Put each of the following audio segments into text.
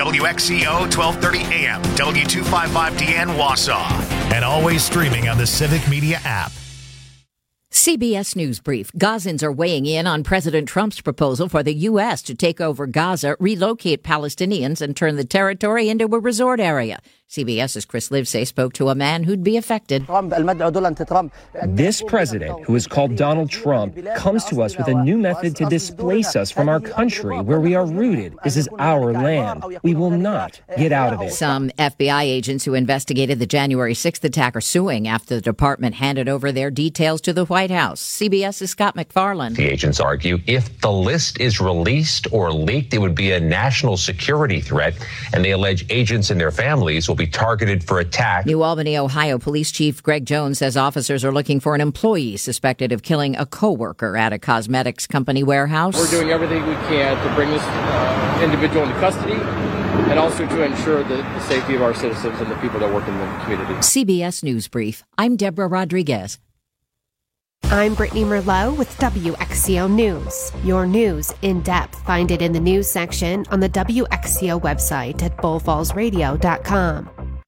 WXCO 1230 AM, W255DN Wausau. And always streaming on the Civic Media app. CBS News Brief. Gazans are weighing in on President Trump's proposal for the U.S. to take over Gaza, relocate Palestinians, and turn the territory into a resort area. CBS's Chris Livesay spoke to a man who'd be affected. This president, who is called Donald Trump, comes to us with a new method to displace us from our country where we are rooted. This is our land. We will not get out of it. Some FBI agents who investigated the January 6th attack are suing after the department handed over their details to the White House. CBS's Scott McFarland. The agents argue if the list is released or leaked, it would be a national security threat, and they allege agents and their families will be targeted for attack. New Albany, Ohio Police Chief Greg Jones says officers are looking for an employee suspected of killing a co-worker at a cosmetics company warehouse. We're doing everything we can to bring this individual into custody and also to ensure the safety of our citizens and the people that work in the community. CBS News Brief. I'm Deborah Rodriguez. I'm Brittany Merlot with WXCO News. Your news in depth. Find it in the news section on the WXCO website at bullfallsradio.com.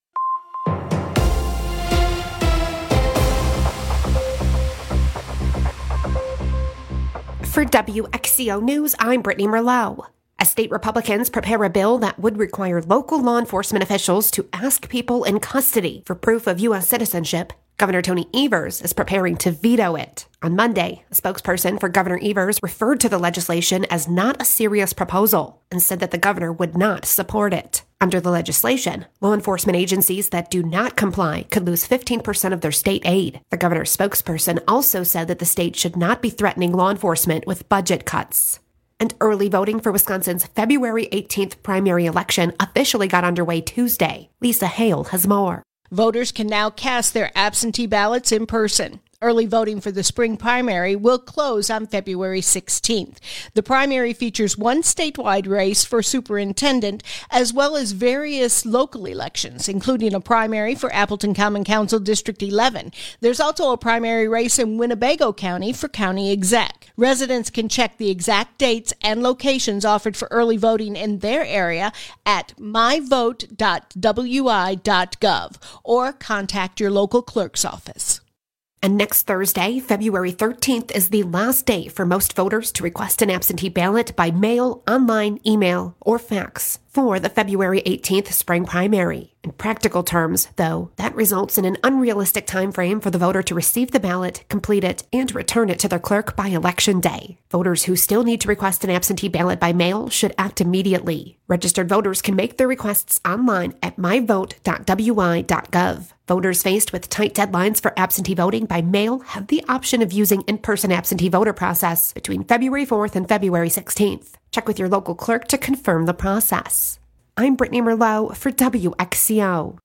For WXCO News, I'm Brittany Merlot. As state Republicans prepare a bill that would require local law enforcement officials to ask people in custody for proof of U.S. citizenship, Governor Tony Evers is preparing to veto it. On Monday, a spokesperson for Governor Evers referred to the legislation as not a serious proposal and said that the governor would not support it. Under the legislation, law enforcement agencies that do not comply could lose 15% of their state aid. The governor's spokesperson also said that the state should not be threatening law enforcement with budget cuts. And early voting for Wisconsin's February 18th primary election officially got underway Tuesday. Lisa Hale has more. Voters can now cast their absentee ballots in person. Early voting for the spring primary will close on February 16th. The primary features one statewide race for superintendent, as well as various local elections, including a primary for Appleton Common Council District 11. There's also a primary race in Winnebago County for county exec. Residents can check the exact dates and locations offered for early voting in their area at myvote.wi.gov or contact your local clerk's office. And next Thursday, February 13th, is the last day for most voters to request an absentee ballot by mail, online, email, or fax for the February 18th spring primary. In practical terms, though, that results in an unrealistic time frame for the voter to receive the ballot, complete it, and return it to their clerk by Election Day. Voters who still need to request an absentee ballot by mail should act immediately. Registered voters can make their requests online at myvote.wi.gov. Voters faced with tight deadlines for absentee voting by mail have the option of using in-person absentee voter process between February 4th and February 16th. Check with your local clerk to confirm the process. I'm Brittany Merlot for WXCO.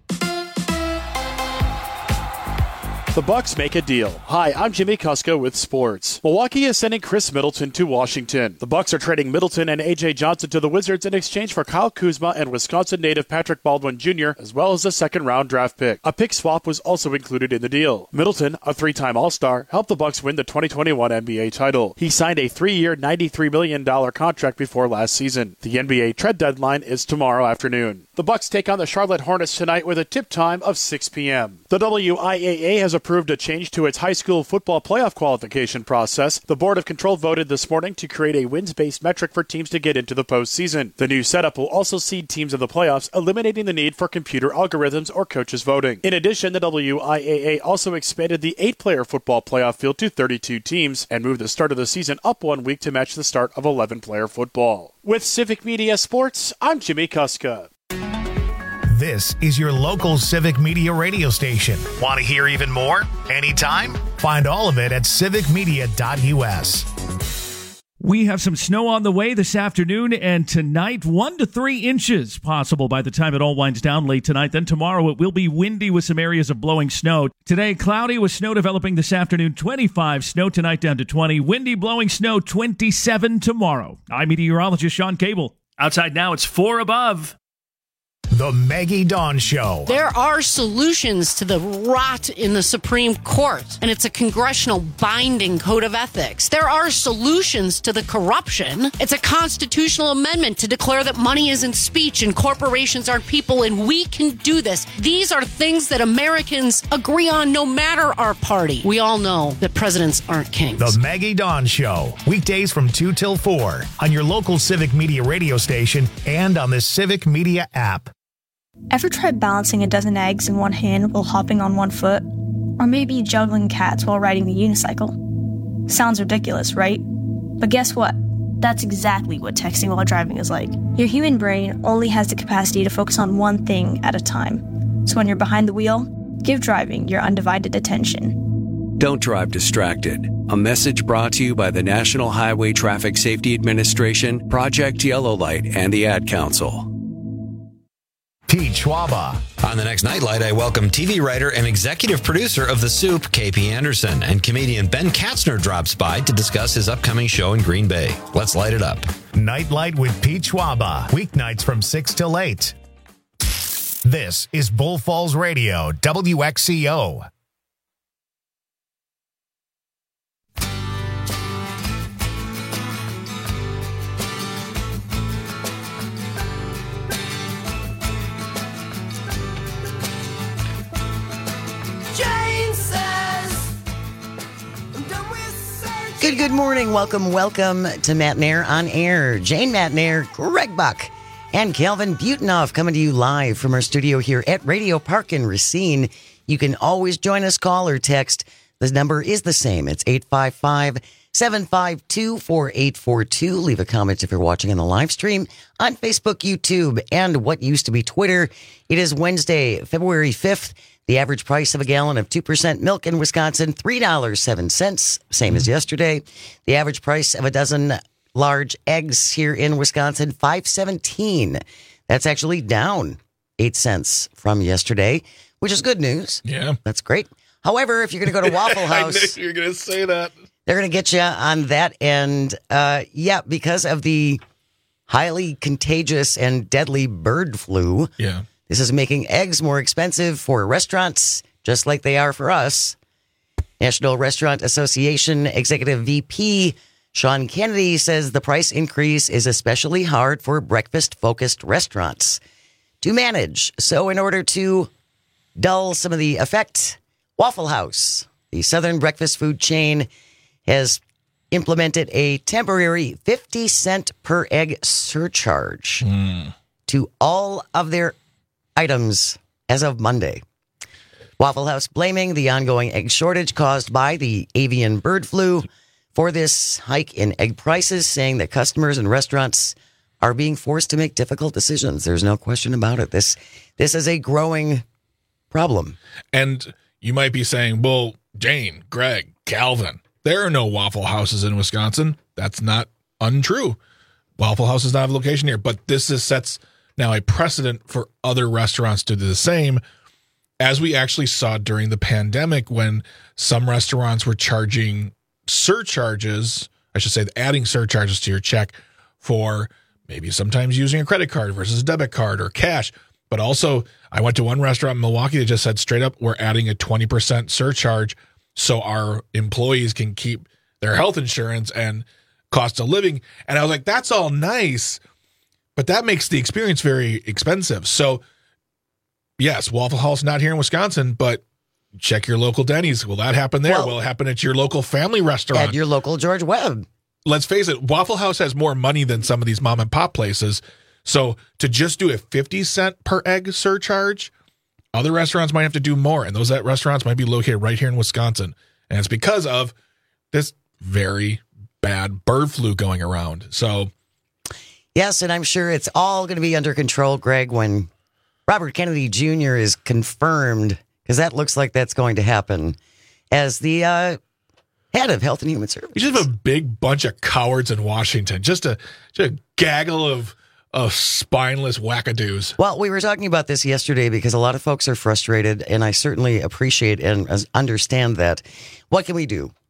The Bucks make a deal. Hi, I'm Jimmy Kuska with sports. Milwaukee is sending Chris Middleton to Washington. The Bucks are trading Middleton and A.J. Johnson to the Wizards in exchange for Kyle Kuzma and Wisconsin native Patrick Baldwin Jr., as well as a second-round draft pick. A pick swap was also included in the deal. Middleton, a three-time All-Star, helped the Bucks win the 2021 NBA title. He signed a 3-year, $93 million contract before last season. The NBA trade deadline is tomorrow afternoon. The Bucks take on the Charlotte Hornets tonight with a tip time of 6 p.m. The WIAA has approved a change to its high school football playoff qualification process. The Board of Control voted this morning to create a wins-based metric for teams to get into the postseason. The new setup will also seed teams in the playoffs, eliminating the need for computer algorithms or coaches voting. In addition, the WIAA also expanded the 8-player football playoff field to 32 teams and moved the start of the season up 1 week to match the start of 11-player football. With Civic Media Sports, I'm Jimmy Kuska. This is your local Civic Media radio station. Want to hear even more? Anytime? Find all of it at civicmedia.us. We have some snow on the way this afternoon and tonight, 1 to 3 inches possible by the time it all winds down late tonight. Then tomorrow it will be windy with some areas of blowing snow. Today, cloudy with snow developing this afternoon, 25. Snow tonight down to 20. Windy, blowing snow, 27 tomorrow. I'm meteorologist Sean Cable. Outside now, it's 4 above. The Maggie Dawn Show. There are solutions to the rot in the Supreme Court, and it's a congressional binding code of ethics. There are solutions to the corruption. It's a constitutional amendment to declare that money isn't speech and corporations aren't people, and we can do this. These are things that Americans agree on no matter our party. We all know that presidents aren't kings. The Maggie Dawn Show. Weekdays from 2 till 4 on your local Civic Media radio station and on the Civic Media app. Ever tried balancing a dozen eggs in one hand while hopping on one foot? Or maybe juggling cats while riding the unicycle? Sounds ridiculous, right? But guess what? That's exactly what texting while driving is like. Your human brain only has the capacity to focus on one thing at a time. So when you're behind the wheel, give driving your undivided attention. Don't drive distracted. A message brought to you by the National Highway Traffic Safety Administration, Project Yellow Light, and the Ad Council. Pete Schwaba. On the next Nightlight, I welcome TV writer and executive producer of The Soup, KP Anderson, and comedian Ben Katzner drops by to discuss his upcoming show in Green Bay. Let's light it up. Nightlight with Pete Schwaba. Weeknights from 6 till 8. This is Bull Falls Radio, WXCO. Good morning. Welcome to Matt Nair on Air. Jane Matt Nair, Greg Buck, and Calvin Butenoff coming to you live from our studio here at Radio Park in Racine. You can always join us, call or text. The number is the same. It's 855-752-4842. Leave a comment if you're watching on the live stream on Facebook, YouTube, and what used to be Twitter. It is Wednesday, February 5th. The average price of a gallon of 2% milk in Wisconsin, $3.07, same as yesterday. The average price of a dozen large eggs here in Wisconsin, $5.17. That's actually down 8 cents from yesterday, which is good news. Yeah. That's great. However, if you're going to go to Waffle House... I knew you were going to say that. They're going to get you on that end. Because of the highly contagious and deadly bird flu. Yeah. This is making eggs more expensive for restaurants, just like they are for us. National Restaurant Association Executive VP Sean Kennedy says the price increase is especially hard for breakfast-focused restaurants to manage. So in order to dull some of the effect, Waffle House, the Southern breakfast food chain, has implemented a temporary 50-cent per egg surcharge to all of their items as of Monday. Waffle House blaming the ongoing egg shortage caused by the avian bird flu for this hike in egg prices, saying that customers and restaurants are being forced to make difficult decisions. There's no question about it. This is a growing problem. And you might be saying, well, Jane, Greg, Calvin, there are no Waffle Houses in Wisconsin. That's not untrue. Waffle House does not have a location here, but this sets now a precedent for other restaurants to do the same, as we actually saw during the pandemic when some restaurants were charging surcharges, I should say adding surcharges to your check for maybe sometimes using a credit card versus a debit card or cash. But also, I went to one restaurant in Milwaukee that just said straight up, we're adding a 20% surcharge so our employees can keep their health insurance and cost of living. And I was like, that's all nice, but that makes the experience very expensive. So, yes, Waffle House not here in Wisconsin, but check your local Denny's. Will that happen there? Will it happen at your local family restaurant? At your local George Webb. Let's face it, Waffle House has more money than some of these mom and pop places. So to just do a 50-cent per egg surcharge, other restaurants might have to do more. And those restaurants might be located right here in Wisconsin. And it's because of this very bad bird flu going around. So, yes, and I'm sure it's all going to be under control, Greg, when Robert Kennedy Jr. is confirmed, because that looks like that's going to happen, as the head of Health and Human Services. You just have a big bunch of cowards in Washington, just a gaggle of spineless wackadoos. Well, we were talking about this yesterday because a lot of folks are frustrated, and I certainly appreciate and understand that. What can we do?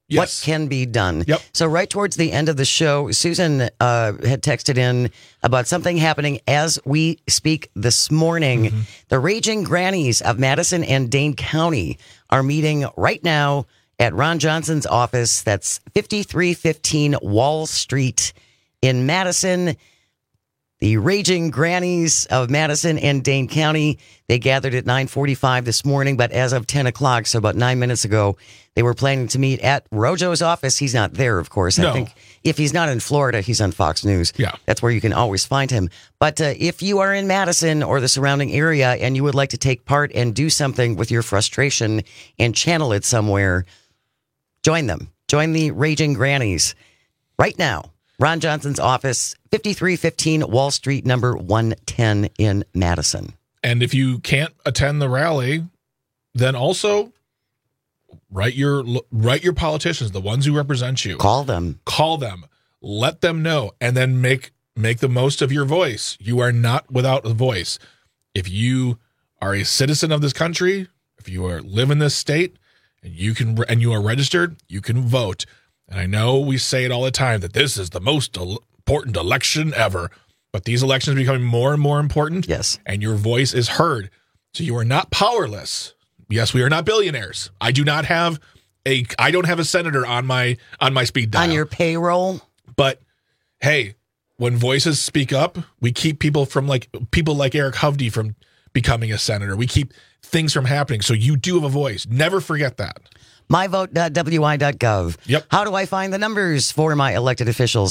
What can be done? Yep. So right towards the end of the show, Susan had texted in about something happening as we speak this morning. Mm-hmm. The Raging Grannies of Madison and Dane County are meeting right now at Ron Johnson's office. That's 5315 Wall Street in Madison. The Raging Grannies of Madison and Dane County, they gathered at 9:45 this morning, but as of 10 o'clock, so about 9 minutes ago, they were planning to meet at Rojo's office. He's not there, of course. No. I think if he's not in Florida, he's on Fox News. Yeah. That's where you can always find him. But if you are in Madison or the surrounding area and you would like to take part and do something with your frustration and channel it somewhere, join them. Join the Raging Grannies right now. Ron Johnson's office, 5315 Wall Street, number 110 in Madison. And if you can't attend the rally, then also write your politicians, the ones who represent you. Call them. Let them know, and then make the most of your voice. You are not without a voice. If you are a citizen of this country, if you live in this state, and you are registered, you can vote. And I know we say it all the time that this is the most important election ever, but these elections are becoming more and more important. Yes. And your voice is heard. So you are not powerless. Yes, we are not billionaires. I don't have a senator on my speed dial. On your payroll. But hey, when voices speak up, we keep people like Eric Hovde from becoming a senator. We keep things from happening. So you do have a voice. Never forget that. myvote.wi.gov. Yep. How do I find the numbers for my elected officials?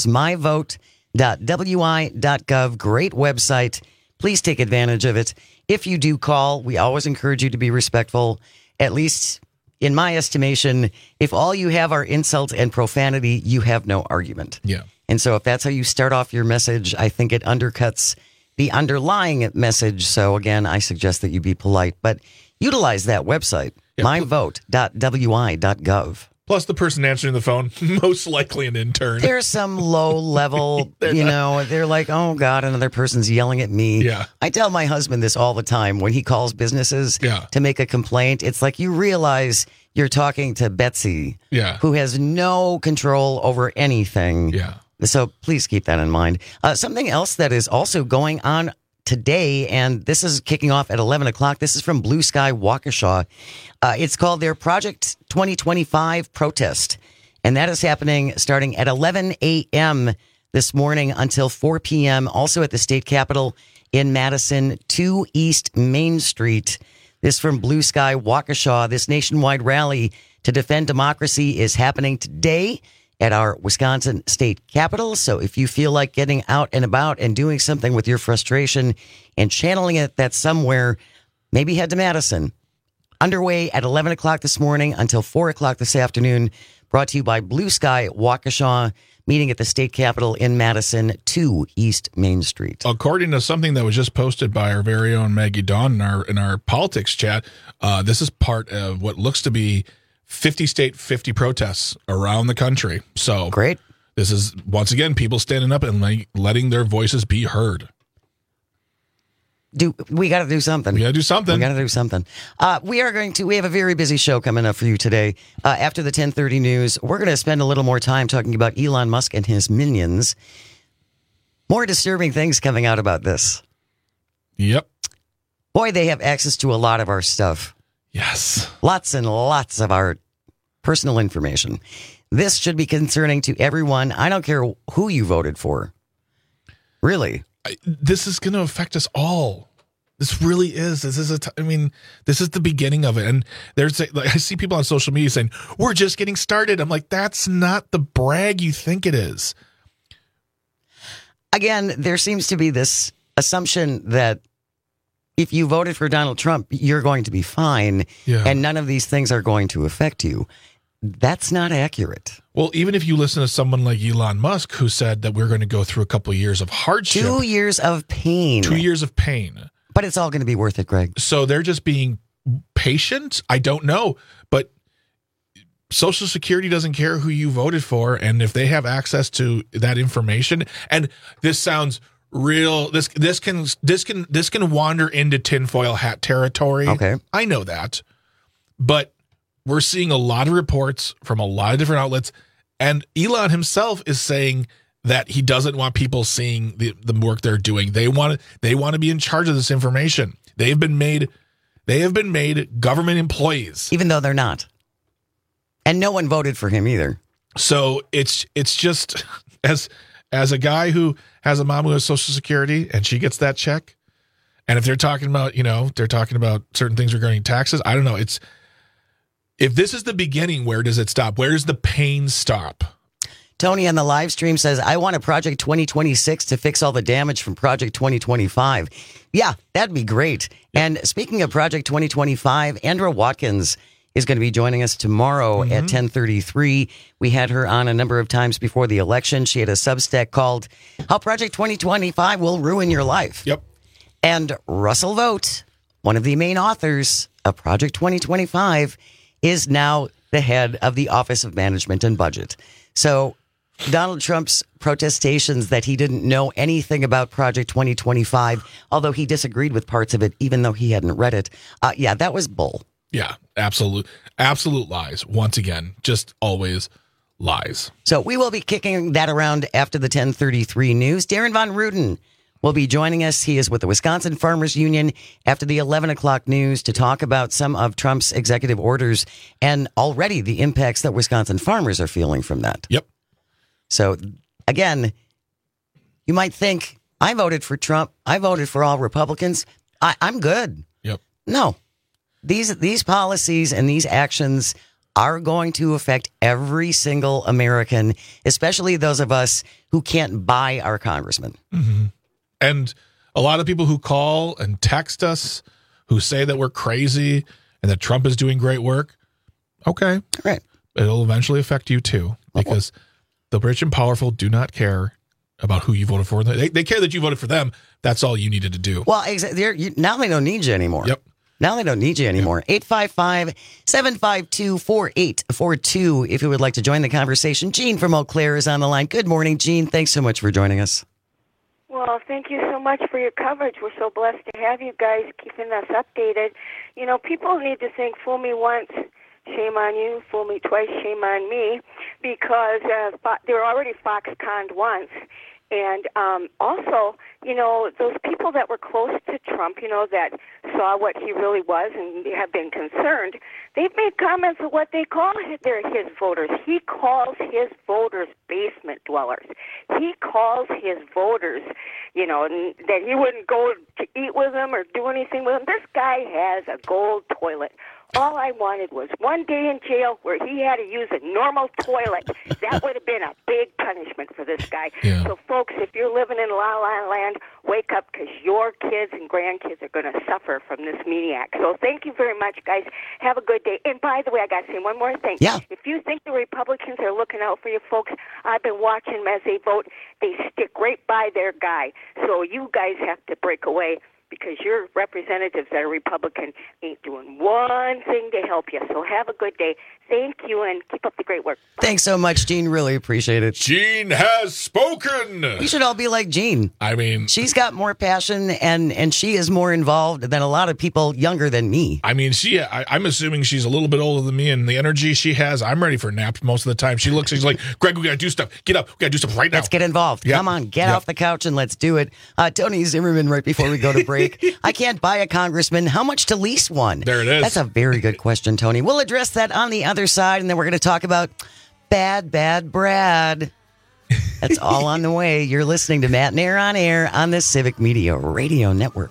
myvote.wi.gov. Great website. Please take advantage of it. If you do call, we always encourage you to be respectful. At least in my estimation, if all you have are insults and profanity, you have no argument. Yeah. And so if that's how you start off your message, I think it undercuts the underlying message. So again, I suggest that you be polite, but utilize that website. myvote.wi.gov. Plus the person answering the phone, most likely an intern. There's some low level, they're like, oh God, another person's yelling at me. Yeah. I tell my husband this all the time when he calls businesses to make a complaint. It's like you realize you're talking to Betsy, who has no control over anything. Yeah. So please keep that in mind. Something else that is also going on today, and this is kicking off at 11 o'clock. This is from Blue Sky Waukesha. It's called their Project 2025 protest, and that is happening starting at 11 a.m. this morning until 4 p.m. Also at the state capitol in Madison, 2 East Main Street. This from Blue Sky Waukesha. This nationwide rally to defend democracy is happening today at our Wisconsin state capitol. So if you feel like getting out and about and doing something with your frustration and channeling that somewhere, maybe head to Madison. Underway at 11 o'clock this morning until 4 o'clock this afternoon. Brought to you by Blue Sky Waukesha, meeting at the state capitol in Madison, 2 East Main Street. According to something that was just posted by our very own Maggie Dawn in our politics chat, this is part of what looks to be 50 state, 50 protests around the country. So great. This is, once again, people standing up and letting their voices be heard. We got to do something. We got to do something. We have a very busy show coming up for you today. After the 10:30 news, we're going to spend a little more time talking about Elon Musk and his minions. More disturbing things coming out about this. Yep. Boy, they have access to a lot of our stuff. Yes. Lots and lots of our personal information. This should be concerning to everyone. I don't care who you voted for. Really. This is going to affect us all. This really is. This is the beginning of it. And I see people on social media saying, we're just getting started. I'm like, that's not the brag you think it is. Again, there seems to be this assumption that if you voted for Donald Trump, you're going to be fine, and none of these things are going to affect you. That's not accurate. Well, even if you listen to someone like Elon Musk, who said that we're going to go through a couple of years of hardship. 2 years of pain. 2 years of pain. But it's all going to be worth it, Greg. So they're just being patient? I don't know. But Social Security doesn't care who you voted for, and if they have access to that information, and this sounds real, this can wander into tinfoil hat territory. Okay. I know that. But we're seeing a lot of reports from a lot of different outlets, and Elon himself is saying that he doesn't want people seeing the work they're doing. They want to be in charge of this information. They have been made government employees, even though they're not. And no one voted for him either. So it's just as a guy who has a mom who has Social Security and she gets that check, and if they're talking about certain things regarding taxes, I don't know. If this is the beginning, where does it stop? Where does the pain stop? Tony on the live stream says, I want a Project 2026 to fix all the damage from Project 2025. Yeah, that'd be great. Yep. And speaking of Project 2025, Andra Watkins is going to be joining us tomorrow at 10:33. We had her on a number of times before the election. She had a Substack called How Project 2025 Will Ruin Your Life. Yep. And Russell Vought, one of the main authors of Project 2025, is now the head of the Office of Management and Budget. So Donald Trump's protestations that he didn't know anything about Project 2025, although he disagreed with parts of it, even though he hadn't read it. That was bull. Yeah, absolute lies. Once again, just always lies. So we will be kicking that around after the 10:33 news. Darren Von Ruden will be joining us. He is with the Wisconsin Farmers Union after the 11 o'clock news to talk about some of Trump's executive orders and already the impacts that Wisconsin farmers are feeling from that. Yep. So, again, you might think, I voted for Trump. I voted for all Republicans. I'm good. Yep. No. These policies and these actions are going to affect every single American, especially those of us who can't buy our congressman. Mm-hmm. And a lot of people who call and text us who say that we're crazy and that Trump is doing great work. Okay. Right. It'll eventually affect you too, because the rich and powerful do not care about who you voted for. They care that you voted for them. That's all you needed to do. Well, now they don't need you anymore. Yep. Now they don't need you anymore. 855-752-4842 if you would like to join the conversation. Jean from Eau Claire is on the line. Good morning, Jean. Thanks so much for joining us. Well, thank you so much for your coverage. We're so blessed to have you guys keeping us updated. You know, people need to think, fool me once, shame on you, fool me twice, shame on me, because they're already Foxconned once. And also, you know, those people that were close to Trump, you know, that saw what he really was and have been concerned, they've made comments of what they call his voters. He calls his voters basement dwellers. He calls his voters, you know, that he wouldn't go to eat with them or do anything with them. This guy has a gold toilet. All I wanted was one day in jail where he had to use a normal toilet. That would have been a big punishment for this guy. Yeah. So, folks, if you're living in La La Land, wake up, because your kids and grandkids are going to suffer from this maniac. So thank you very much, guys. Have a good day. And by the way, I got to say one more thing. Yeah. If you think the Republicans are looking out for you folks, I've been watching them as they vote. They stick right by their guy. So you guys have to break away, because your representatives that are Republican ain't doing one thing to help you. So have a good day. Thank you, and keep up the great work. Thanks so much, Jean. Really appreciate it. Jean has spoken. We should all be like Jean. I mean, she's got more passion, and she is more involved than a lot of people younger than me. I mean, I'm assuming she's a little bit older than me, and the energy she has, I'm ready for naps most of the time. She's like, Greg, we got to do stuff. Get up. We got to do stuff right now. Let's get involved. Yep. Come on, get off the couch and let's do it. Tony Zimmerman, right before we go to break. I can't buy a congressman. How much to lease one? There it is. That's a very good question, Tony. We'll address that on the other side, and then we're going to talk about Bad Brad. That's all on the way. You're listening to Matt and Air on Air on the Civic Media Radio Network.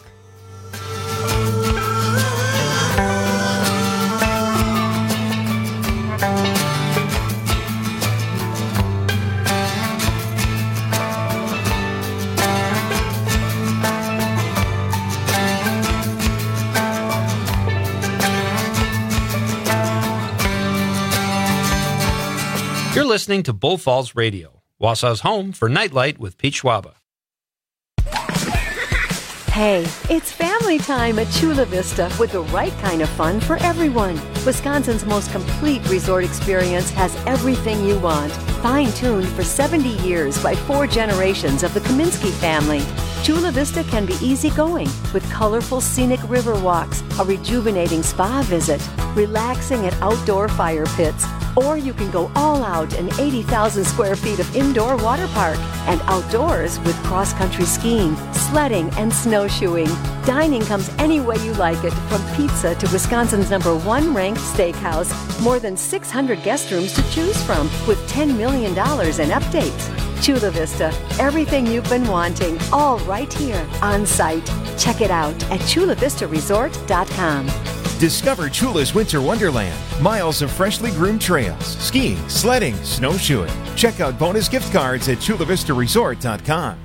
You're listening to Bull Falls Radio, Wausau's home for Nightlight with Pete Schwaba. Hey, it's family time at Chula Vista with the right kind of fun for everyone. Wisconsin's most complete resort experience has everything you want. Fine-tuned for 70 years by 4 generations of the Kaminsky family. Chula Vista can be easygoing with colorful scenic river walks, a rejuvenating spa visit, relaxing at outdoor fire pits, or you can go all out in 80,000 square feet of indoor water park and outdoors with cross-country skiing, sledding, and snowshoeing. Dining comes any way you like it, from pizza to Wisconsin's #1 ranked steakhouse. More than 600 guest rooms to choose from with $10 million in updates. Chula Vista, everything you've been wanting, all right here on site. Check it out at chulavistaresort.com. Discover Chula's Winter Wonderland. Miles of freshly groomed trails, skiing, sledding, snowshoeing. Check out bonus gift cards at chulavistaresort.com.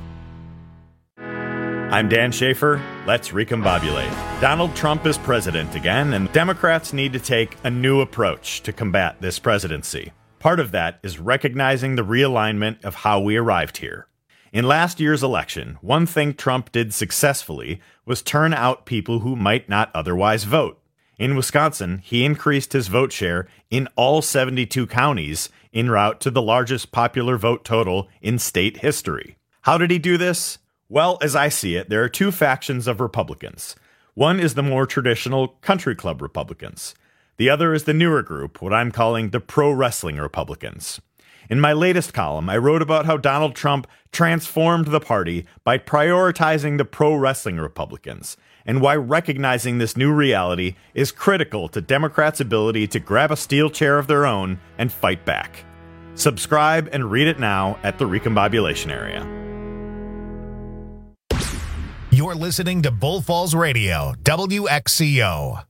I'm Dan Schaefer. Let's recombobulate. Donald Trump is president again, and Democrats need to take a new approach to combat this presidency. Part of that is recognizing the realignment of how we arrived here. In last year's election, one thing Trump did successfully was turn out people who might not otherwise vote. In Wisconsin, he increased his vote share in all 72 counties en route to the largest popular vote total in state history. How did he do this? Well, as I see it, there are two factions of Republicans. One is the more traditional country club Republicans. The other is the newer group, what I'm calling the pro-wrestling Republicans. In my latest column, I wrote about how Donald Trump transformed the party by prioritizing the pro-wrestling Republicans, and why recognizing this new reality is critical to Democrats' ability to grab a steel chair of their own and fight back. Subscribe and read it now at the Recombobulation Area. You're listening to Bull Falls Radio, WXCO.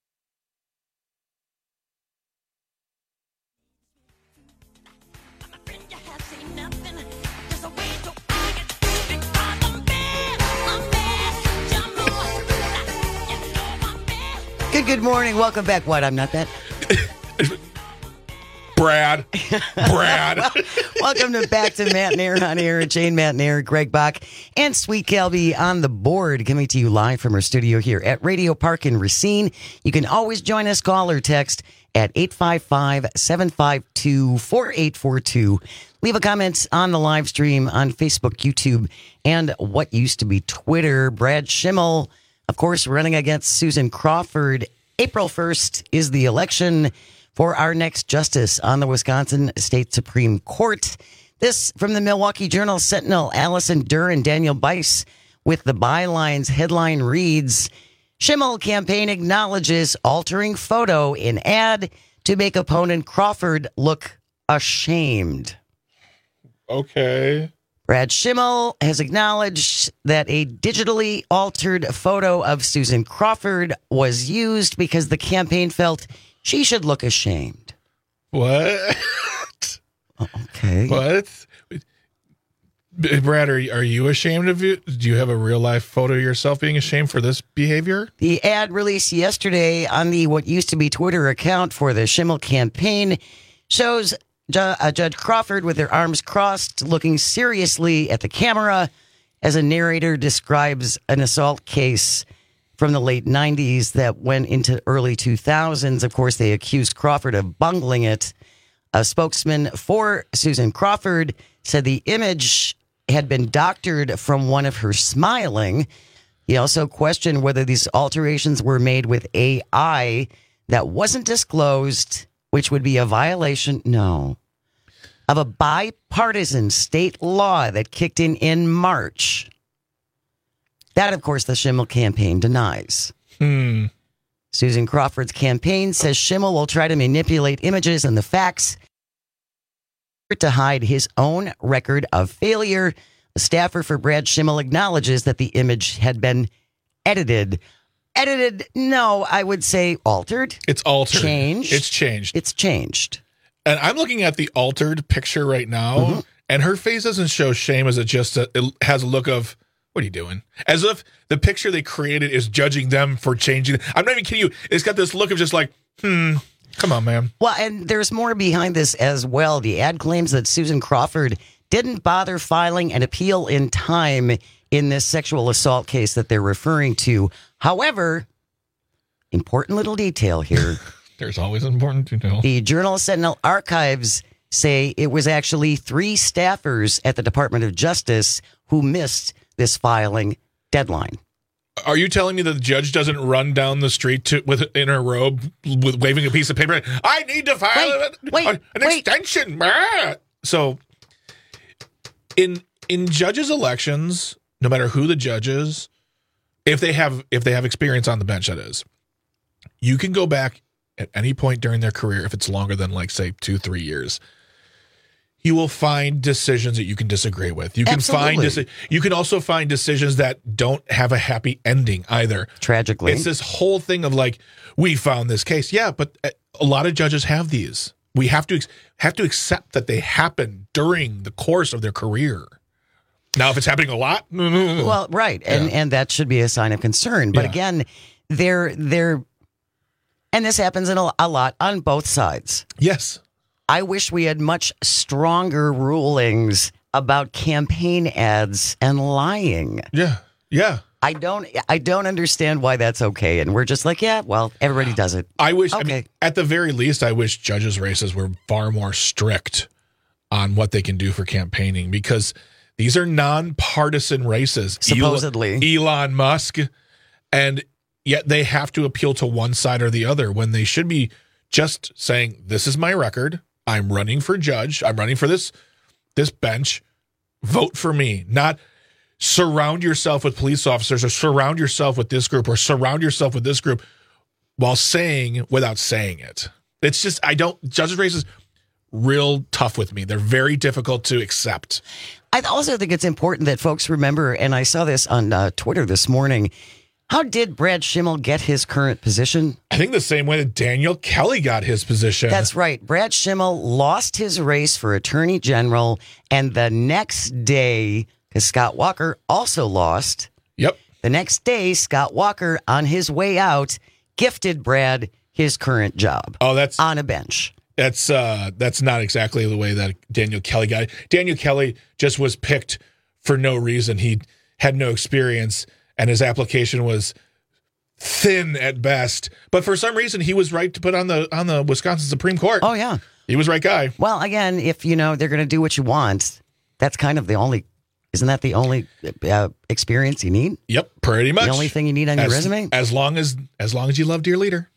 Good morning. Welcome back. What? I'm not that. Brad. Welcome to Back to Matt Nair on air. Jane Matt Nair, Greg Bach, and Sweet Kelby on the board, coming to you live from our studio here at Radio Park in Racine. You can always join us, call or text at 855-752-4842. Leave a comment on the live stream on Facebook, YouTube, and what used to be Twitter. Brad Schimmel, of course, running against Susan Crawford. April 1st is the election for our next justice on the Wisconsin State Supreme Court. This from the Milwaukee Journal Sentinel, Allison Durr and Daniel Bice with the bylines. Headline reads, Schimmel campaign acknowledges altering photo in ad to make opponent Crawford look ashamed. Okay. Brad Schimmel has acknowledged that a digitally altered photo of Susan Crawford was used because the campaign felt she should look ashamed. What? Okay. What? Brad, are you ashamed of it? Do you have a real life photo of yourself being ashamed for this behavior? The ad released yesterday on the what used to be Twitter account for the Schimmel campaign shows Judge Crawford with her arms crossed, looking seriously at the camera as a narrator describes an assault case from the late 90s that went into early 2000s. Of course, they accused Crawford of bungling it. A spokesman for Susan Crawford said the image had been doctored from one of her smiling. He also questioned whether these alterations were made with AI that wasn't disclosed, which would be a violation, of a bipartisan state law that kicked in March. That, of course, the Schimmel campaign denies. Susan Crawford's campaign says Schimmel will try to manipulate images and the facts to hide his own record of failure. A staffer for Brad Schimmel acknowledges that the image had been edited. No, I would say altered. It's altered. Changed. It's changed. It's changed. And I'm looking at the altered picture right now, and her face doesn't show shame as it has a look of, what are you doing? As if the picture they created is judging them for changing. I'm not even kidding you. It's got this look of just like, come on, man. Well, and there's more behind this as well. The ad claims that Susan Crawford didn't bother filing an appeal in time in this sexual assault case that they're referring to. However, important little detail here. There's always important detail. The Journal Sentinel archives say it was actually 3 staffers at the Department of Justice who missed this filing deadline. Are you telling me that the judge doesn't run down the street in her robe with waving a piece of paper? I need to file an extension. So in judges' elections, no matter who the judge is, if they have experience on the bench, that is, you can go back at any point during their career, if it's longer than, like, say, 2-3 years. You will find decisions that you can disagree with. You can you can also find decisions that don't have a happy ending either. Tragically. It's this whole thing of, like, we found this case. Yeah, but a lot of judges have these. We have to accept that they happen during the course of their career. Now, if it's happening a lot, well, right, and that should be a sign of concern. But again, they're and this happens a lot on both sides. Yes. I wish we had much stronger rulings about campaign ads and lying. Yeah. Yeah. I don't understand why that's okay. And we're just like, yeah, well, everybody does it. I wish, I mean, at the very least, I wish judges' races were far more strict on what they can do for campaigning, because these are nonpartisan races. Supposedly. Elon Musk, and yet they have to appeal to one side or the other when they should be just saying, this is my record. I'm running for judge. I'm running for this bench. Vote for me. Not surround yourself with police officers, or surround yourself with this group, or surround yourself with this group, while saying without saying it. It's just, judges' races real tough with me. They're very difficult to accept. I also think it's important that folks remember, and I saw this on Twitter this morning, how did Brad Schimmel get his current position? I think the same way that Daniel Kelly got his position. That's right. Brad Schimmel lost his race for Attorney General, and the next day, because Scott Walker also lost. Yep. The next day, Scott Walker, on his way out, gifted Brad his current job. Oh, that's on a bench. That's not exactly the way that Daniel Kelly got it. Daniel Kelly just was picked for no reason. He had no experience, and his application was thin at best. But for some reason, he was right to put on the Wisconsin Supreme Court. Oh, yeah. He was right guy. Well, again, if, they're going to do what you want, that's kind of the only, isn't that the only experience you need? Yep, pretty much. The only thing you need on your resume? As long as you love Dear Leader.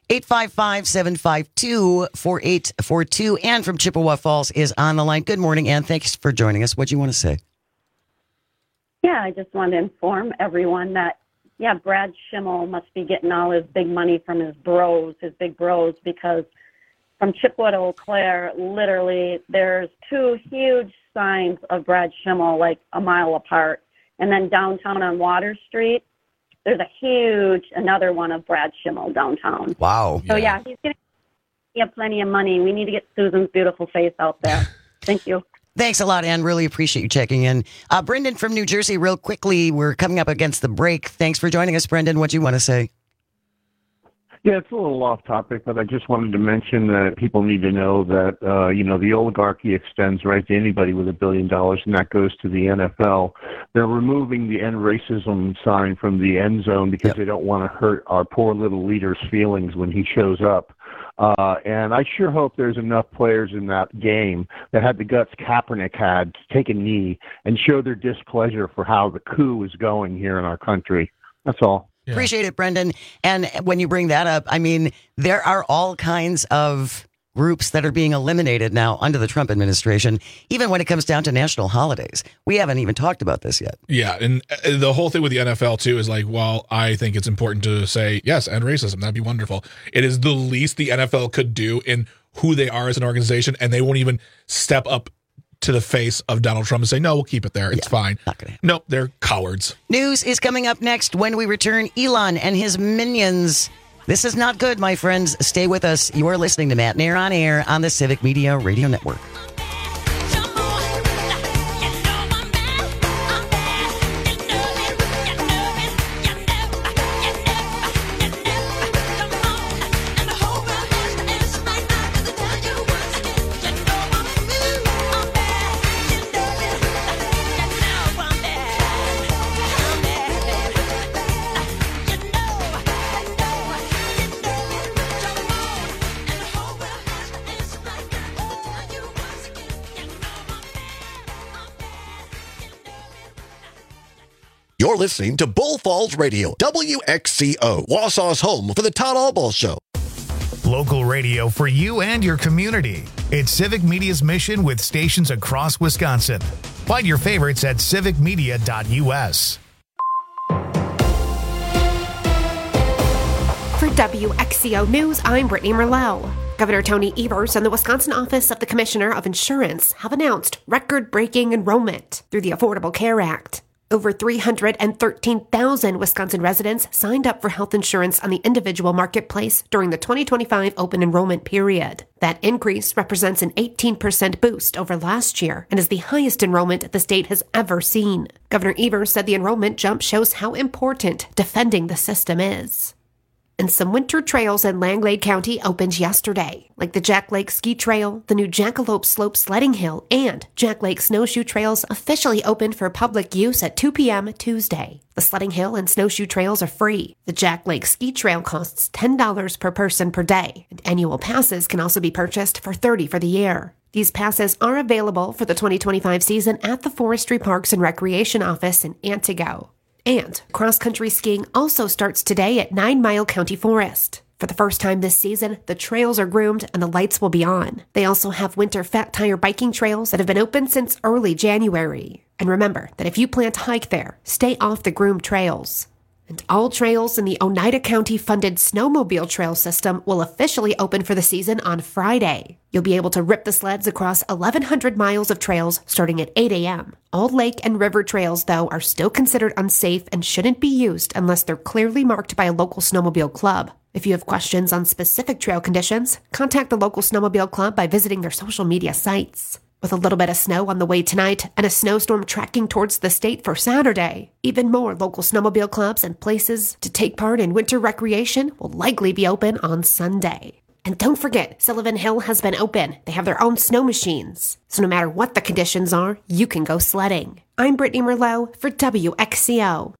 855-752-4842. Ann from Chippewa Falls is on the line. Good morning, Ann. Thanks for joining us. What do you want to say? Yeah, I just wanted to inform everyone that, Brad Schimmel must be getting all his big money from his big bros, because from Chippewa to Eau Claire, literally, there's 2 huge signs of Brad Schimmel, like a mile apart. And then downtown on Water Street, there's another one of Brad Schimmel downtown. Wow. So, he's going to get plenty of money. We need to get Susan's beautiful face out there. Thank you. Thanks a lot, Ann. Really appreciate you checking in. Brendan from New Jersey, real quickly, we're coming up against the break. Thanks for joining us, Brendan. What do you want to say? Yeah, it's a little off topic, but I just wanted to mention that people need to know that, the oligarchy extends right to anybody with $1 billion, and that goes to the NFL. They're removing the end racism sign from the end zone because they don't want to hurt our poor little leader's feelings when he shows up. And I sure hope there's enough players in that game that had the guts Kaepernick had to take a knee and show their displeasure for how the coup is going here in our country. That's all. Yeah. Appreciate it, Brendan. And when you bring that up, I mean, there are all kinds of groups that are being eliminated now under the Trump administration, even when it comes down to national holidays. We haven't even talked about this yet. Yeah, and the whole thing with the NFL, too, is like, well, I think it's important to say, yes, end racism. That'd be wonderful. It is the least the NFL could do in who they are as an organization, and they won't even step up to the face of Donald Trump and say, no, we'll keep it there. It's fine. Nope, they're cowards. News is coming up next when we return. Elon and his minions. This is not good, my friends. Stay with us. You are listening to Matt Nair on Air on the Civic Media Radio Network. listening to Bull Falls Radio, WXCO, Wausau's home for the Todd Albaugh Show. Local radio for you and your community. It's Civic Media's mission with stations across Wisconsin. Find your favorites at civicmedia.us. For WXCO News, I'm Brittany Merlot. Governor Tony Evers and the Wisconsin Office of the Commissioner of Insurance have announced record-breaking enrollment through the Affordable Care Act. Over 313,000 Wisconsin residents signed up for health insurance on the individual marketplace during the 2025 open enrollment period. That increase represents an 18% boost over last year and is the highest enrollment the state has ever seen. Governor Evers said the enrollment jump shows how important defending the system is. And some winter trails in Langlade County opened yesterday, like the Jack Lake Ski Trail, the new Jackalope Slope Sledding Hill, and Jack Lake Snowshoe Trails officially opened for public use at 2 p.m. Tuesday. The sledding hill and snowshoe trails are free. The Jack Lake Ski Trail costs $10 per person per day, and annual passes can also be purchased for $30 for the year. These passes are available for the 2025 season at the Forestry Parks and Recreation Office in Antigo. And cross-country skiing also starts today at 9 Mile County Forest. For the first time this season, the trails are groomed and the lights will be on. They also have winter fat tire biking trails that have been open since early January. And remember that if you plan to hike there, stay off the groomed trails. And all trails in the Oneida County-funded snowmobile trail system will officially open for the season on Friday. You'll be able to rip the sleds across 1,100 miles of trails starting at 8 a.m. All lake and river trails, though, are still considered unsafe and shouldn't be used unless they're clearly marked by a local snowmobile club. If you have questions on specific trail conditions, contact the local snowmobile club by visiting their social media sites. With a little bit of snow on the way tonight and a snowstorm tracking towards the state for Saturday, even more local snowmobile clubs and places to take part in winter recreation will likely be open on Sunday. And don't forget, Sullivan Hill has been open. They have their own snow machines. So no matter what the conditions are, you can go sledding. I'm Brittany Merlot for WXCO.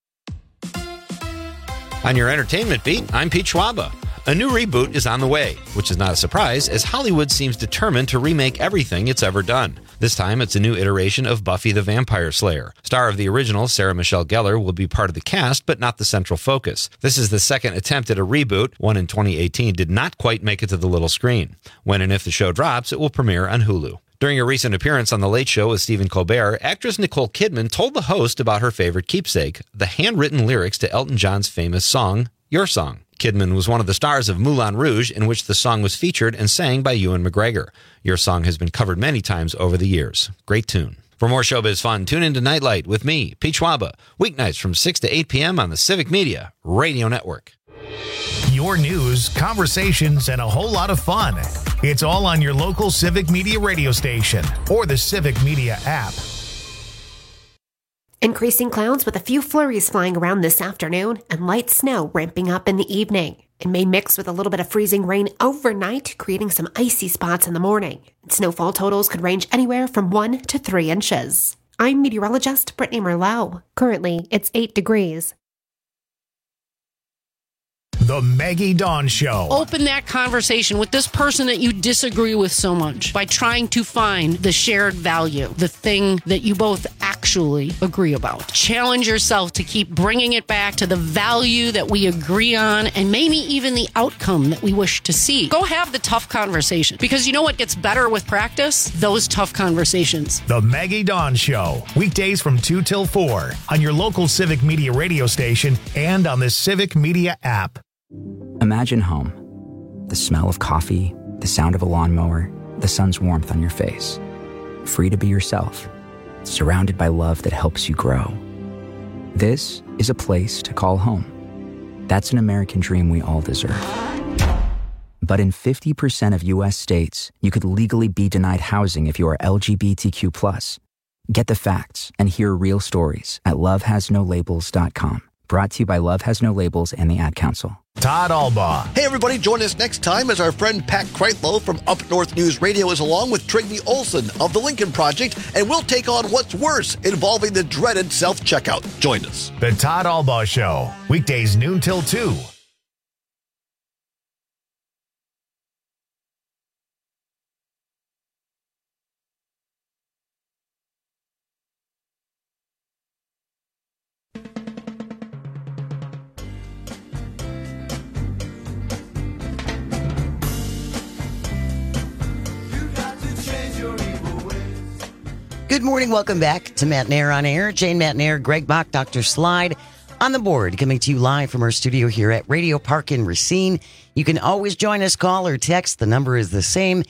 On your entertainment beat, I'm Pete Schwaba. A new reboot is on the way, which is not a surprise as Hollywood seems determined to remake everything it's ever done. This time, it's a new iteration of Buffy the Vampire Slayer. Star of the original, Sarah Michelle Gellar, will be part of the cast, but not the central focus. This is the second attempt at a reboot. One in 2018 did not quite make it to the little screen. When and if the show drops, it will premiere on Hulu. During a recent appearance on The Late Show with Stephen Colbert, actress Nicole Kidman told the host about her favorite keepsake, the handwritten lyrics to Elton John's famous song, Your Song. Kidman was one of the stars of Moulin Rouge, in which the song was featured and sang by Ewan McGregor. Your Song has been covered many times over the years. Great tune. For more showbiz fun, tune into Nightlight with me, Pete Schwaba, weeknights from 6 to 8 p.m. on the Civic Media Radio Network. Your news, conversations, and a whole lot of fun. It's all on your local Civic Media radio station or the Civic Media app. Increasing clouds with a few flurries flying around this afternoon and light snow ramping up in the evening. It may mix with a little bit of freezing rain overnight, creating some icy spots in the morning. Snowfall totals could range anywhere from 1 to 3 inches. I'm meteorologist Brittany Merlot. Currently, it's 8 degrees. The Maggie Dawn Show. Open that conversation with this person that you disagree with so much by trying to find the shared value, the thing that you both actually agree about. Challenge yourself to keep bringing it back to the value that we agree on and maybe even the outcome that we wish to see. Go have the tough conversation, because you know what gets better with practice? Those tough conversations. The Maggie Dawn Show. Weekdays from 2 till 4 on your local Civic Media radio station and on the Civic Media app. Imagine home. The smell of coffee, the sound of a lawnmower, the sun's warmth on your face. Free to be yourself, surrounded by love that helps you grow. This is a place to call home. That's an American dream we all deserve. But in 50% of U.S. states, you could legally be denied housing if you are LGBTQ+. Get the facts and hear real stories at lovehasnolabels.com. Brought to you by Love Has No Labels and the Ad Council. Todd Albaugh. Hey, everybody, join us next time as our friend Pat Kreitlow from Up North News Radio is along with Trygve Olsen of The Lincoln Project, and we'll take on what's worse involving the dreaded self-checkout. Join us. The Todd Albaugh Show. Weekdays noon till 2. Good morning. Welcome back to Matt Nair on Air. Jane Matt Nair, Greg Bach, Dr. Slide on the board, coming to you live from our studio here at Radio Park in Racine. You can always join us, call or text. The number is the same,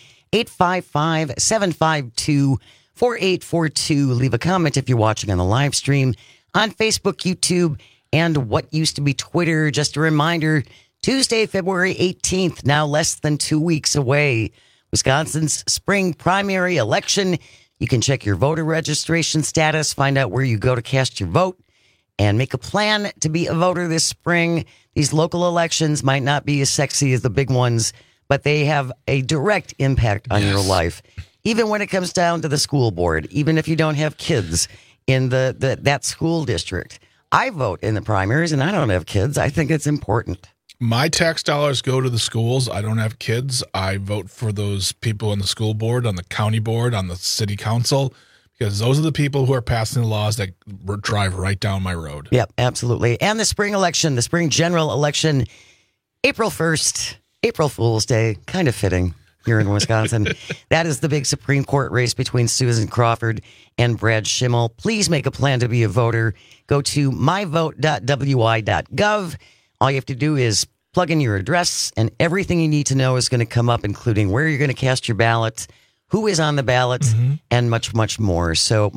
855-752-4842. Leave a comment if you're watching on the live stream on Facebook, YouTube, and what used to be Twitter. Just a reminder, Tuesday, February 18th, now less than 2 weeks away, Wisconsin's spring primary election. You can check your voter registration status, find out where you go to cast your vote, and make a plan to be a voter this spring. These local elections might not be as sexy as the big ones, but they have a direct impact on your life. Even when it comes down to the school board, even if you don't have kids in that school district. I vote in the primaries, and I don't have kids. I think it's important. My tax dollars go to the schools. I don't have kids. I vote for those people in the school board, on the county board, on the city council, because those are the people who are passing the laws that drive right down my road. Yep, absolutely. And the spring election, the spring general election, April 1st, April Fool's Day, kind of fitting here in Wisconsin. That is the big Supreme Court race between Susan Crawford and Brad Schimmel. Please make a plan to be a voter. Go to myvote.wi.gov. All you have to do is plug in your address, and everything you need to know is going to come up, including where you're going to cast your ballot, who is on the ballot, and much, much more. So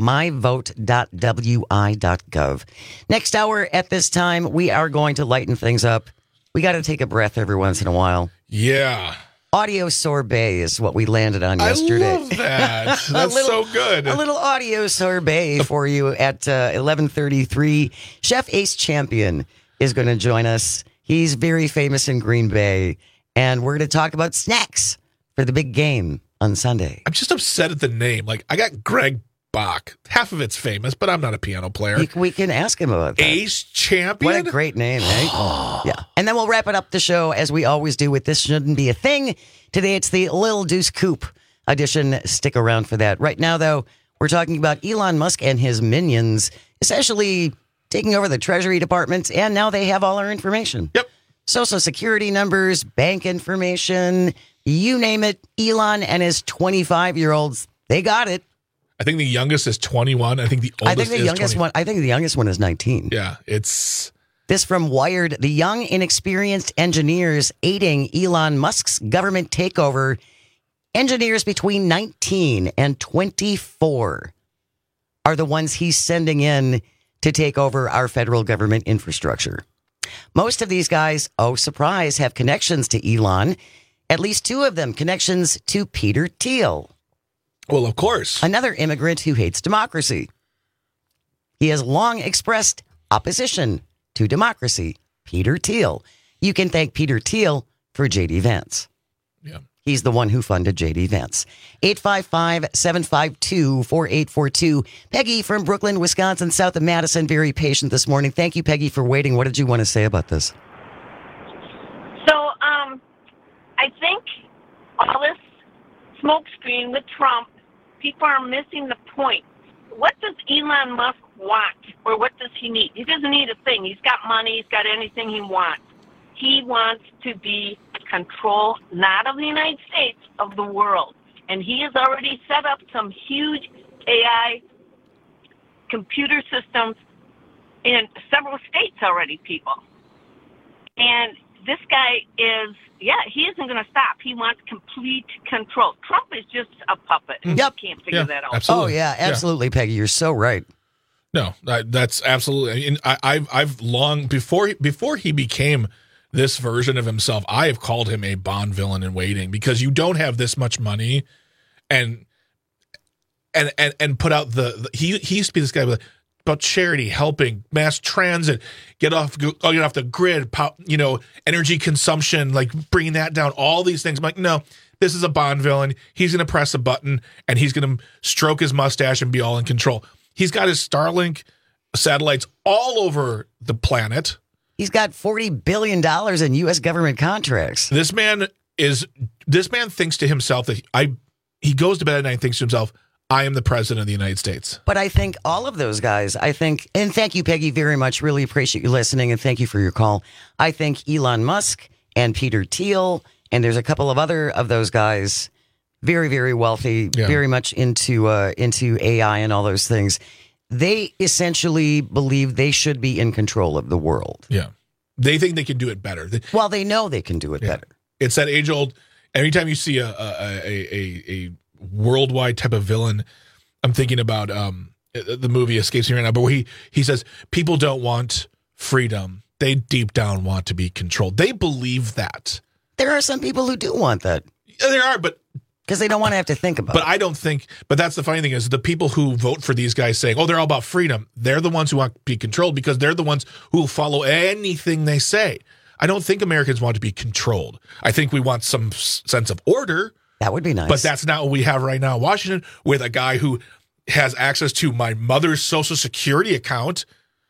myvote.wi.gov. Next hour at this time, we are going to lighten things up. We got to take a breath every once in a while. Yeah. Audio sorbet is what we landed on yesterday. I love that. That's so good. A little audio sorbet for you at 11:33. Chef Ace Champion is going to join us. He's very famous in Green Bay, and we're going to talk about snacks for the big game on Sunday. I'm just upset at the name. Like, I got Greg Bach. Half of it's famous, but I'm not a piano player. We can ask him about that. Ace Champion? What a great name, eh? Yeah. And then we'll wrap it up the show as we always do with This Shouldn't Be a Thing. Today it's the Lil Deuce Coupe edition. Stick around for that. Right now, though, we're talking about Elon Musk and his minions essentially taking over the Treasury Department, and now they have all our information. Yep. Social security numbers, bank information, you name it. Elon and his 25-year-olds, they got it. I think the youngest is 21. I think the oldest is 20. I think the youngest one is 19. Yeah, it's... This from Wired. The young, inexperienced engineers aiding Elon Musk's government takeover. Engineers between 19 and 24 are the ones he's sending in to take over our federal government infrastructure. Most of these guys, oh, surprise, have connections to Elon. At least two of them connections to Peter Thiel. Well, of course. Another immigrant who hates democracy. He has long expressed opposition to democracy. Peter Thiel. You can thank Peter Thiel for J.D. Vance. Yeah. He's the one who funded J.D. Vance. 855-752-4842. Peggy from Brooklyn, Wisconsin, south of Madison, very patient this morning. Thank you, Peggy, for waiting. What did you want to say about this? So, I think all this smokescreen with Trump, people are missing the point. What does Elon Musk want, or what does he need? He doesn't need a thing. He's got money. He's got anything he wants. He wants to be control, not of the United States, of the world. And he has already set up some huge AI computer systems in several states already, people. And this guy is, he isn't going to stop. He wants complete control. Trump is just a puppet. Yep. You can't figure that out. Absolutely. Oh, yeah, absolutely, Peggy. You're so right. No, that's absolutely. I've long before he became this version of himself, I have called him a Bond villain in waiting, because you don't have this much money, and put out he used to be this guy about charity, helping, mass transit, get off the grid, energy consumption, like bringing that down, all these things. I'm like, no, this is a Bond villain. He's going to press a button and he's going to stroke his mustache and be all in control. He's got his Starlink satellites all over the planet. He's got $40 billion in U.S. government contracts. This man thinks to himself that he goes to bed at night and thinks to himself, I am the president of the United States. But I think all of those guys, and thank you, Peggy, very much. Really appreciate you listening, and thank you for your call. I think Elon Musk and Peter Thiel, and there's a couple of other of those guys, very, very wealthy, very much into AI and all those things. They essentially believe they should be in control of the world. Yeah. They think they can do it better. Well, they know they can do it better. It's that age-old, anytime you see a worldwide type of villain, I'm thinking about the movie escapes me right now, but where he says, people don't want freedom. They deep down want to be controlled. They believe that. There are some people who do want that. There are, but... Because they don't want to have to think about it. But I don't think... But that's the funny thing is the people who vote for these guys saying, they're all about freedom, they're the ones who want to be controlled because they're the ones who will follow anything they say. I don't think Americans want to be controlled. I think we want some sense of order. That would be nice. But that's not what we have right now in Washington with a guy who has access to my mother's Social Security account.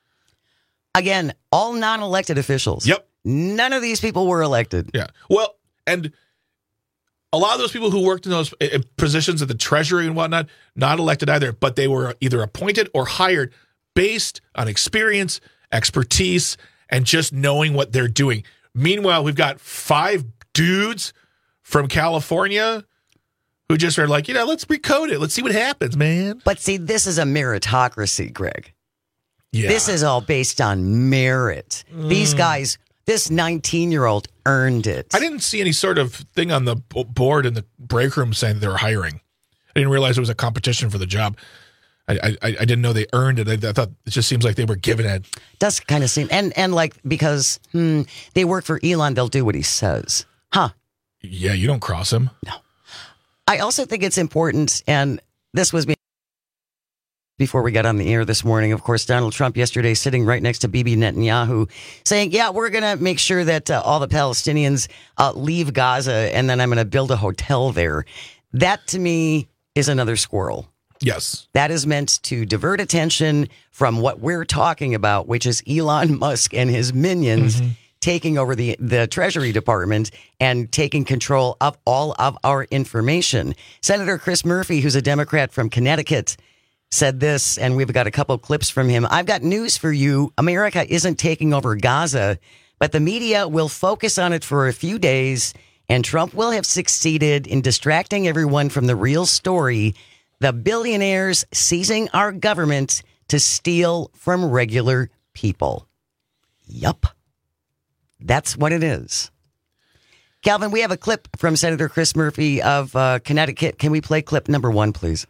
Again, all non-elected officials. Yep. None of these people were elected. Yeah. Well, and a lot of those people who worked in those positions at the Treasury and whatnot, not elected either, but they were either appointed or hired based on experience, expertise, and just knowing what they're doing. Meanwhile, we've got 5 dudes from California who just are like, let's recode it. Let's see what happens, man. But see, this is a meritocracy, Greg. Yeah. This is all based on merit. These guys, this 19-year-old earned it. I didn't see any sort of thing on the board in the break room saying they were hiring. I didn't realize it was a competition for the job. I didn't know they earned it. I thought it just seems like they were given it. Does kind of seem, and like, because they work for Elon, they'll do what he says. Huh. Yeah, you don't cross him. No. I also think it's important, and this was before we got on the air this morning. Of course, Donald Trump yesterday sitting right next to Bibi Netanyahu saying, we're going to make sure that all the Palestinians leave Gaza, and then I'm going to build a hotel there. That, to me, is another squirrel. Yes. That is meant to divert attention from what we're talking about, which is Elon Musk and his minions taking over the Treasury Department and taking control of all of our information. Senator Chris Murphy, who's a Democrat from Connecticut, said this, and we've got a couple clips from him. I've got news for you. America isn't taking over Gaza, but the media will focus on it for a few days, and Trump will have succeeded in distracting everyone from the real story. The billionaires seizing our government to steal from regular people. Yup. That's what it is. Calvin, we have a clip from Senator Chris Murphy of Connecticut. Can we play clip number 1, please?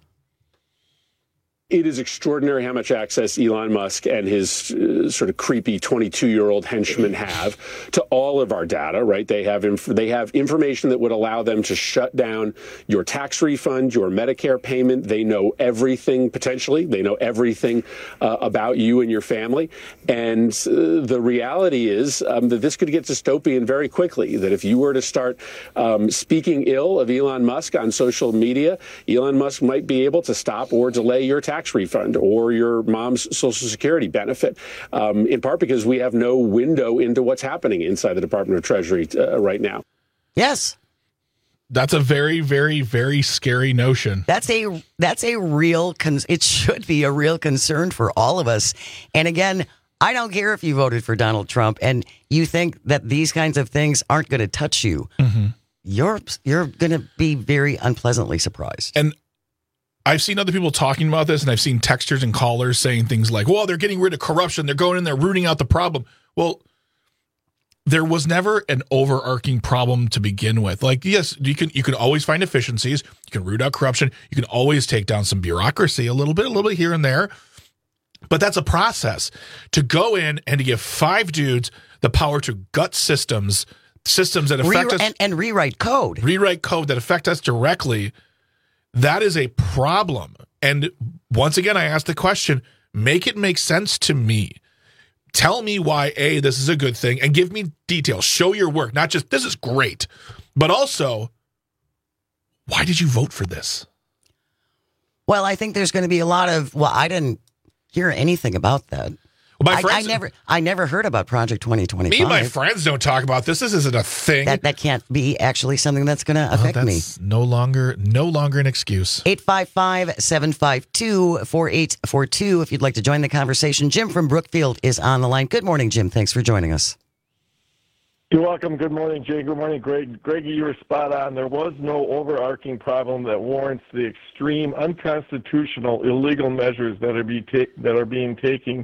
It is extraordinary how much access Elon Musk and his sort of creepy 22-year-old henchmen have to all of our data, right? They have information that would allow them to shut down your tax refund, your Medicare payment. They know everything, potentially. They know everything about you and your family. And the reality is that this could get dystopian very quickly, that if you were to start speaking ill of Elon Musk on social media, Elon Musk might be able to stop or delay your tax refund or your mom's Social Security benefit, in part because we have no window into what's happening inside the Department of Treasury right now. Yes. That's a very, very, very scary notion. That's a real, it should be a real concern for all of us. And again, I don't care if you voted for Donald Trump and you think that these kinds of things aren't going to touch you. You're going to be very unpleasantly surprised. And I've seen other people talking about this, and I've seen texters and callers saying things like, well, they're getting rid of corruption. They're going in there, rooting out the problem. Well, there was never an overarching problem to begin with. Like, yes, you can always find efficiencies. You can root out corruption. You can always take down some bureaucracy a little bit here and there. But that's a process. To go in and to give 5 dudes the power to gut systems that affect us. And rewrite code. Rewrite code that affect us directly. That is a problem. And once again, I ask the question, make it make sense to me. Tell me why, A, this is a good thing, and give me details. Show your work, not just, this is great, but also, why did you vote for this? Well, I think there's going to be a lot of, I didn't hear anything about that. Well, I never heard about Project 2025. Me and my friends don't talk about this. This isn't a thing. That can't be actually something that's going to affect me. No longer an excuse. 855-752-4842 if you'd like to join the conversation. Jim from Brookfield is on the line. Good morning, Jim. Thanks for joining us. You're welcome. Good morning, Jay. Good morning, Greg. Greg, you were spot on. There was no overarching problem that warrants the extreme, unconstitutional, illegal measures that are being taken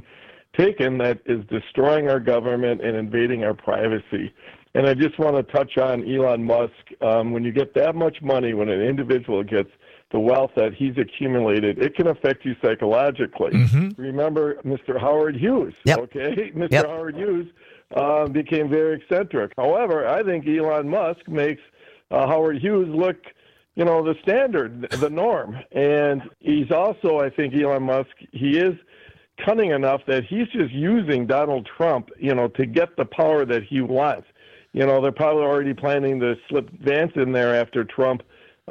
that is destroying our government and invading our privacy. And I just want to touch on Elon Musk. When you get that much money, when an individual gets the wealth that he's accumulated, it can affect you psychologically. Mm-hmm. Remember Mr. Howard Hughes, okay? Mr. Howard Hughes became very eccentric. However, I think Elon Musk makes Howard Hughes look, the standard, the norm. And he's also, I think Elon Musk, he is cunning enough that he's just using Donald Trump, to get the power that he wants. They're probably already planning to slip Vance in there after Trump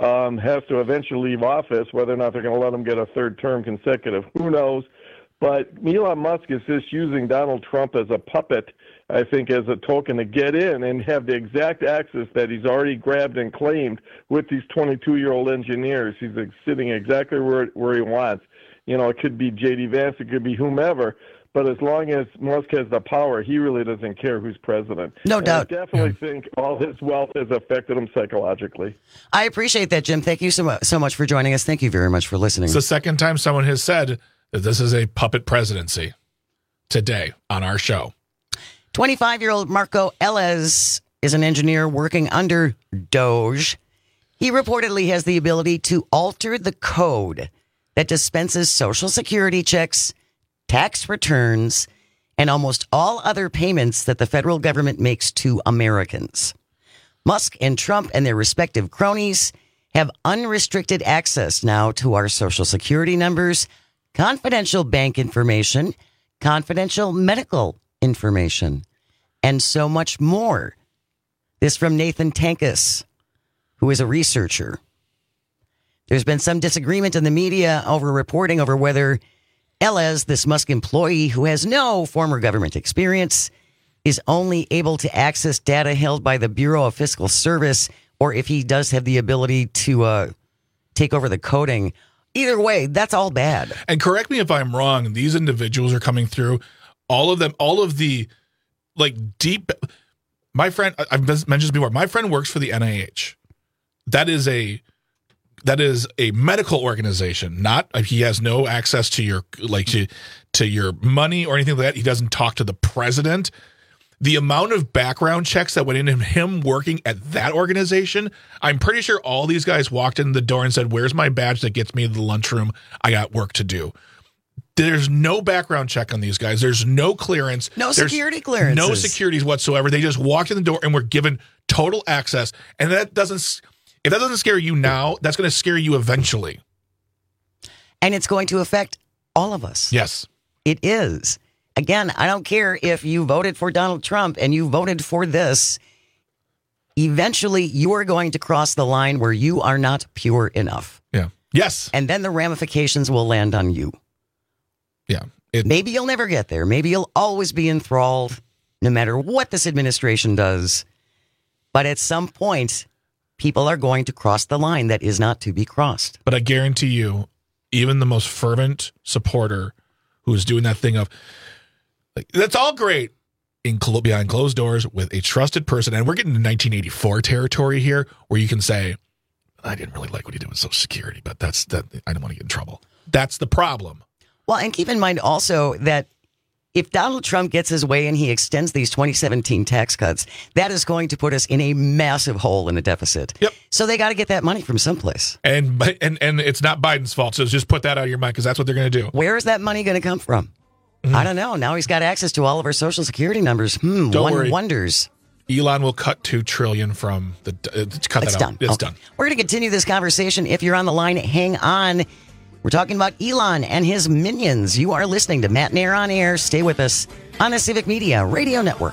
has to eventually leave office. Whether or not they're going to let him get a third term consecutive, who knows? But Elon Musk is just using Donald Trump as a puppet, I think, as a token to get in and have the exact access that he's already grabbed and claimed with these 22-year-old engineers. He's sitting exactly where he wants. It could be J.D. Vance, it could be whomever. But as long as Musk has the power, he really doesn't care who's president. No doubt. I definitely think all his wealth has affected him psychologically. I appreciate that, Jim. Thank you so much for joining us. Thank you very much for listening. It's the second time someone has said that this is a puppet presidency today on our show. 25-year-old Marco Ellis is an engineer working under Doge. He reportedly has the ability to alter the code that dispenses Social Security checks, tax returns, and almost all other payments that the federal government makes to Americans. Musk and Trump and their respective cronies have unrestricted access now to our Social Security numbers, confidential bank information, confidential medical information, and so much more. This from Nathan Tankus, who is a researcher. There's been some disagreement in the media over reporting over whether Elez, this Musk employee who has no former government experience, is only able to access data held by the Bureau of Fiscal Service, or if he does have the ability to take over the coding. Either way, that's all bad. And correct me if I'm wrong, these individuals are coming through, all of the deep. My friend, I've mentioned this before, my friend works for the NIH. That is a medical organization. He has no access to your to your money or anything like that. He doesn't talk to the president. The amount of background checks that went into him working at that organization, I'm pretty sure all these guys walked in the door and said, "Where's my badge that gets me to the lunchroom? I got work to do." There's no background check on these guys. There's no clearance. There's security clearances. No securities whatsoever. They just walked in the door and were given total access. And if that doesn't scare you now, that's going to scare you eventually. And it's going to affect all of us. Yes. It is. Again, I don't care if you voted for Donald Trump and you voted for this. Eventually, you are going to cross the line where you are not pure enough. Yeah. Yes. And then the ramifications will land on you. Yeah. Maybe you'll never get there. Maybe you'll always be enthralled, no matter what this administration does. But at some point, people are going to cross the line that is not to be crossed. But I guarantee you, even the most fervent supporter who is doing that thing of, that's all great behind closed doors with a trusted person. And we're getting to 1984 territory here where you can say, I didn't really like what he did with Social Security, but I don't want to get in trouble. That's the problem. Well, and keep in mind also that if Donald Trump gets his way and he extends these 2017 tax cuts, that is going to put us in a massive hole in the deficit. Yep. So they got to get that money from someplace. And it's not Biden's fault. So just put that out of your mind because that's what they're going to do. Where is that money going to come from? Mm-hmm. I don't know. Now he's got access to all of our Social Security numbers. One wonders. Elon will cut $2 trillion from the cut it's that done. out. It's okay. done. We're going to continue this conversation. If you're on the line, hang on. We're talking about Elon and his minions. You are listening to Matt and Air on Air. Stay with us on the Civic Media Radio Network.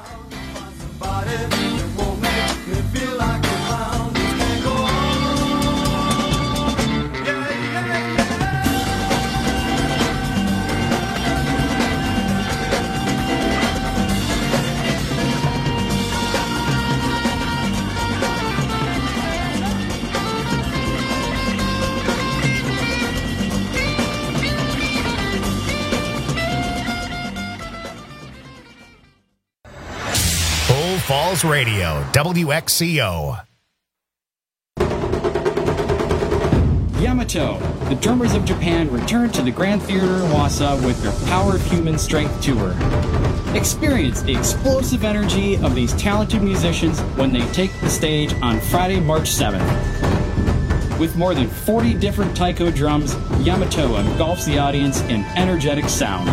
Falls Radio, WXCO. Yamato, the drummers of Japan, return to the Grand Theater in Wausau with their Power of Human Strength tour. Experience the explosive energy of these talented musicians when they take the stage on Friday, March 7th. With more than 40 different taiko drums, Yamato engulfs the audience in energetic sound.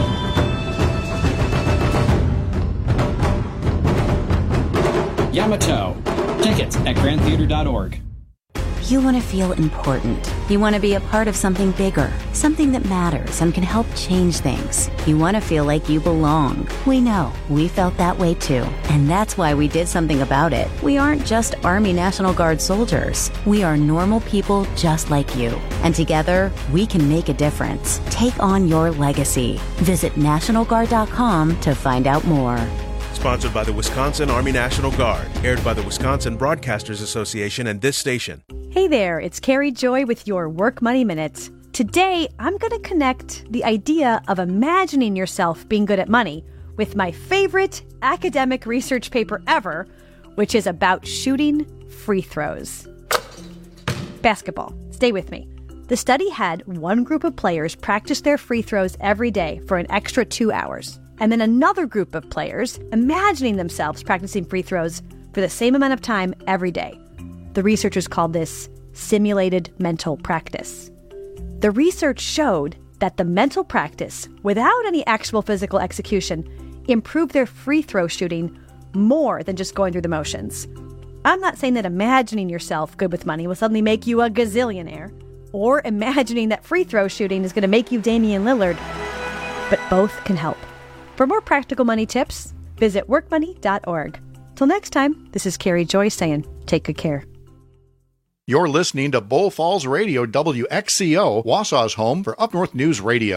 Yamato. Tickets at grandtheater.org. You want to feel important. You want to be a part of something bigger, something that matters and can help change things. You want to feel like you belong. We know. We felt that way too. And that's why we did something about it. We aren't just Army National Guard soldiers. We are normal people just like you. And together, we can make a difference. Take on your legacy. Visit NationalGuard.com to find out more. Sponsored by the Wisconsin Army National Guard. Aired by the Wisconsin Broadcasters Association and this station. Hey there, it's Carrie Joy with your Work Money Minute. Today, I'm going to connect the idea of imagining yourself being good at money with my favorite academic research paper ever, which is about shooting free throws. Basketball. Stay with me. The study had one group of players practice their free throws every day for an extra 2 hours, and then another group of players imagining themselves practicing free throws for the same amount of time every day. The researchers called this simulated mental practice. The research showed that the mental practice, without any actual physical execution, improved their free throw shooting more than just going through the motions. I'm not saying that imagining yourself good with money will suddenly make you a gazillionaire, or imagining that free throw shooting is going to make you Damian Lillard, but both can help. For more practical money tips, visit workmoney.org. Till next time, this is Carrie Joy saying, take good care. You're listening to Bull Falls Radio, WXCO, Wausau's home for Up North News Radio.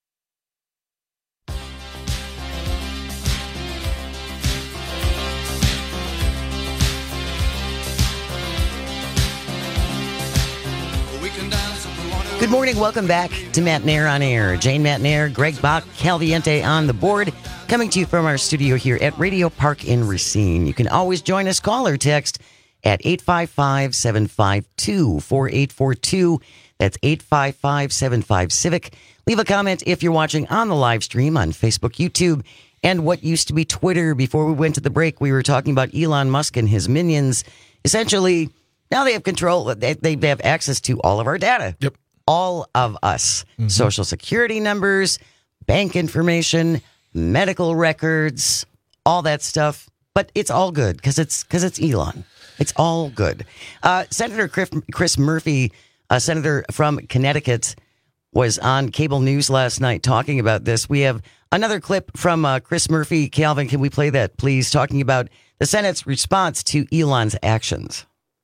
Good morning. Welcome back to Matt Nair on Air. Jane Matt Nair, Greg Bach, Calviente on the board, coming to you from our studio here at Radio Park in Racine. You can always join us, call or text at 855-752-4842. That's 855-75-CIVIC. Leave a comment if you're watching on the live stream on Facebook, YouTube, and what used to be Twitter. Before we went to the break, we were talking about Elon Musk and his minions. Essentially, now they have control. They have access to all of our data. Yep. All of us. Mm-hmm. Social Security numbers, bank information, medical records, all that stuff. But it's all good because it's Elon. It's all good. Senator Chris Murphy, a senator from Connecticut, was on cable news last night talking about this. We have another clip from Chris Murphy. Calvin, can we play that, please? Talking about the Senate's response to Elon's actions.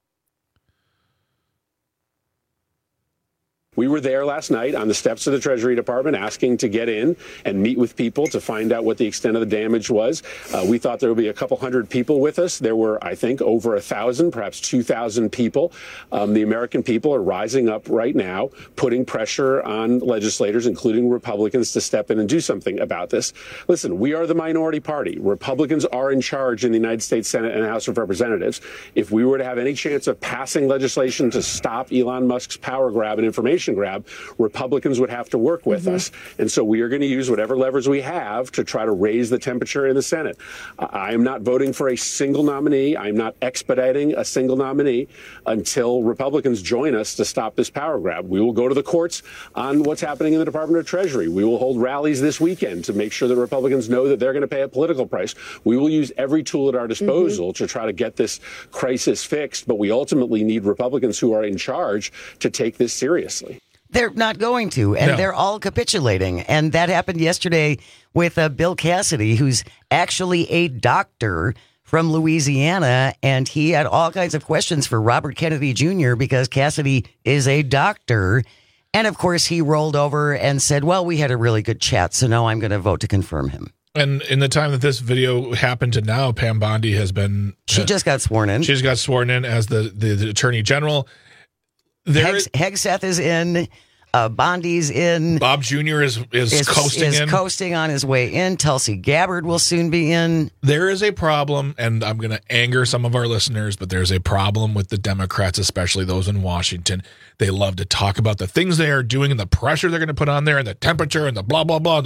We were there last night on the steps of the Treasury Department asking to get in and meet with people to find out what the extent of the damage was. We thought there would be a couple hundred people with us. There were, I think, over 1,000, perhaps 2,000 people. The American people are rising up right now, putting pressure on legislators, including Republicans, to step in and do something about this. Listen, we are the minority party. Republicans are in charge in the United States Senate and House of Representatives. If we were to have any chance of passing legislation to stop Elon Musk's power grab and information grab, Republicans would have to work with us. And so we are going to use whatever levers we have to try to raise the temperature in the Senate. I am not voting for a single nominee. I'm not expediting a single nominee until Republicans join us to stop this power grab. We will go to the courts on what's happening in the Department of Treasury. We will hold rallies this weekend to make sure that Republicans know that they're going to pay a political price. We will use every tool at our disposal to try to get this crisis fixed, but we ultimately need Republicans who are in charge to take this seriously. They're not going to, and they're all capitulating. And that happened yesterday with Bill Cassidy, who's actually a doctor from Louisiana, and he had all kinds of questions for Robert Kennedy Jr. because Cassidy is a doctor. And, of course, he rolled over and said, well, we had a really good chat, so now I'm going to vote to confirm him. And in the time that this video happened to now, Pam Bondi has been... She just got sworn in. She just got sworn in as the Attorney General. Hegseth is in. Bondi's in. Bob Jr. is coasting on his way in. Tulsi Gabbard will soon be in. There is a problem, and I'm going to anger some of our listeners, but there's a problem with the Democrats, especially those in Washington. They love to talk about the things they are doing and the pressure they're going to put on there and the temperature and the blah, blah, blah.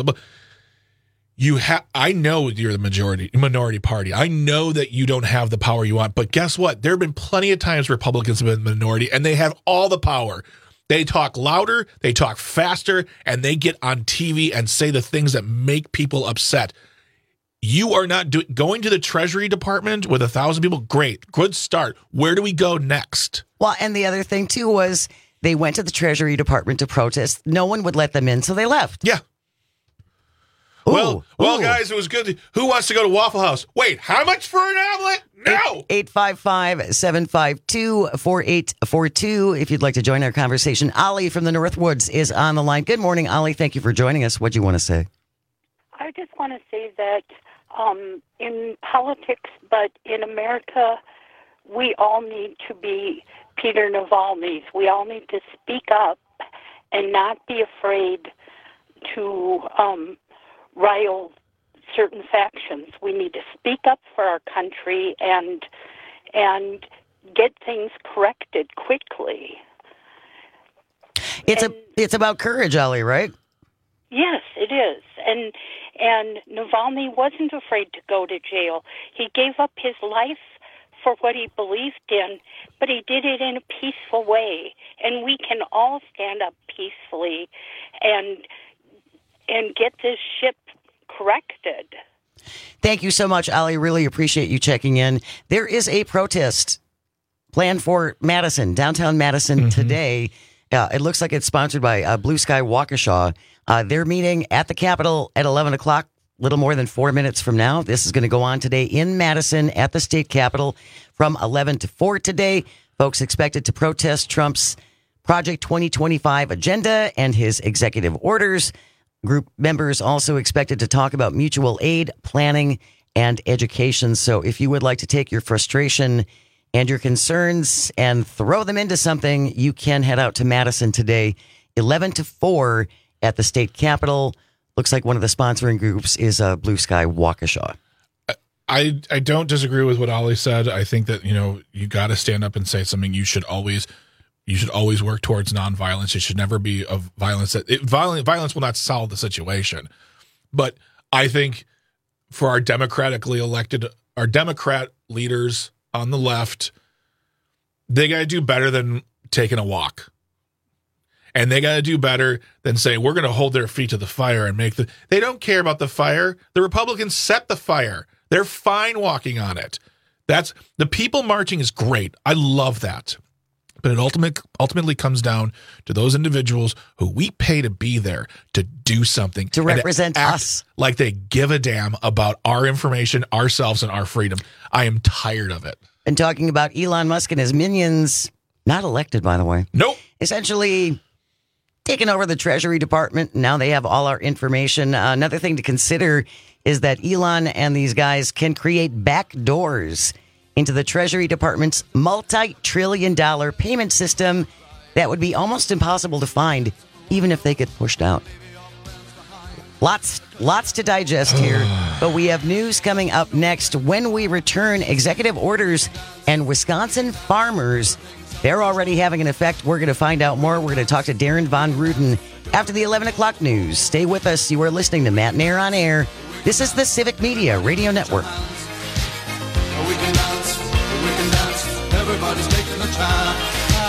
I know you're the minority party. I know that you don't have the power you want, but guess what? There have been plenty of times Republicans have been the minority, and they have all the power. They talk louder, they talk faster, and they get on TV and say the things that make people upset. You are not going to the Treasury Department with 1,000 people. Great. Good start. Where do we go next? Well, and the other thing, too, was they went to the Treasury Department to protest. No one would let them in, so they left. Yeah. Well, guys, it was good. Who wants to go to Waffle House? Wait, how much for an omelet? No. 855-752-4842. If you'd like to join our conversation, Ollie from the Northwoods is on the line. Good morning, Ollie. Thank you for joining us. What do you want to say? I just want to say that in politics, but in America, we all need to be Peter Navalny's. We all need to speak up and not be afraid to rile certain factions. We need to speak up for our country and get things corrected quickly. It's about courage, Ollie, right? Yes, it is. And Navalny wasn't afraid to go to jail. He gave up his life for what he believed in, but he did it in a peaceful way. And we can all stand up peacefully and get this ship corrected. Thank you so much, Ollie. Really appreciate you checking in. There is a protest planned for Madison, downtown Madison today. It looks like it's sponsored by Blue Sky Waukesha. They're meeting at the Capitol at 11 o'clock, little more than 4 minutes from now. This is going to go on today in Madison at the state capitol from 11 to 4 today. Folks expected to protest Trump's Project 2025 agenda and his executive orders. Group members also expected to talk about mutual aid, planning, and education. So if you would like to take your frustration and your concerns and throw them into something, you can head out to Madison today, 11 to 4 at the state capitol. Looks like one of the sponsoring groups is Blue Sky Waukesha. I don't disagree with what Ollie said. I think that, you got to stand up and say something. You should always work towards nonviolence. It should never be of violence. Violence will not solve the situation. But I think for our Democrat leaders on the left, they got to do better than taking a walk. And they got to do better than saying, we're going to hold their feet to the fire and they don't care about the fire. The Republicans set the fire. They're fine walking on it. The people marching is great. I love that. But it ultimately comes down to those individuals who we pay to be there, to do something. To represent us. Like they give a damn about our information, ourselves, and our freedom. I am tired of it. And talking about Elon Musk and his minions, not elected, by the way. Nope. Essentially taking over the Treasury Department. Now they have all our information. Another thing to consider is that Elon and these guys can create back doors into the Treasury Department's multi-trillion-dollar payment system that would be almost impossible to find, even if they get pushed out. Lots to digest here, but we have news coming up next. When we return, executive orders and Wisconsin farmers, they're already having an effect. We're going to find out more. We're going to talk to Darren Von Ruden after the 11 o'clock news. Stay with us. You are listening to Matt and Air on Air. This is the Civic Media Radio Network. We can dance, everybody's taking a chance.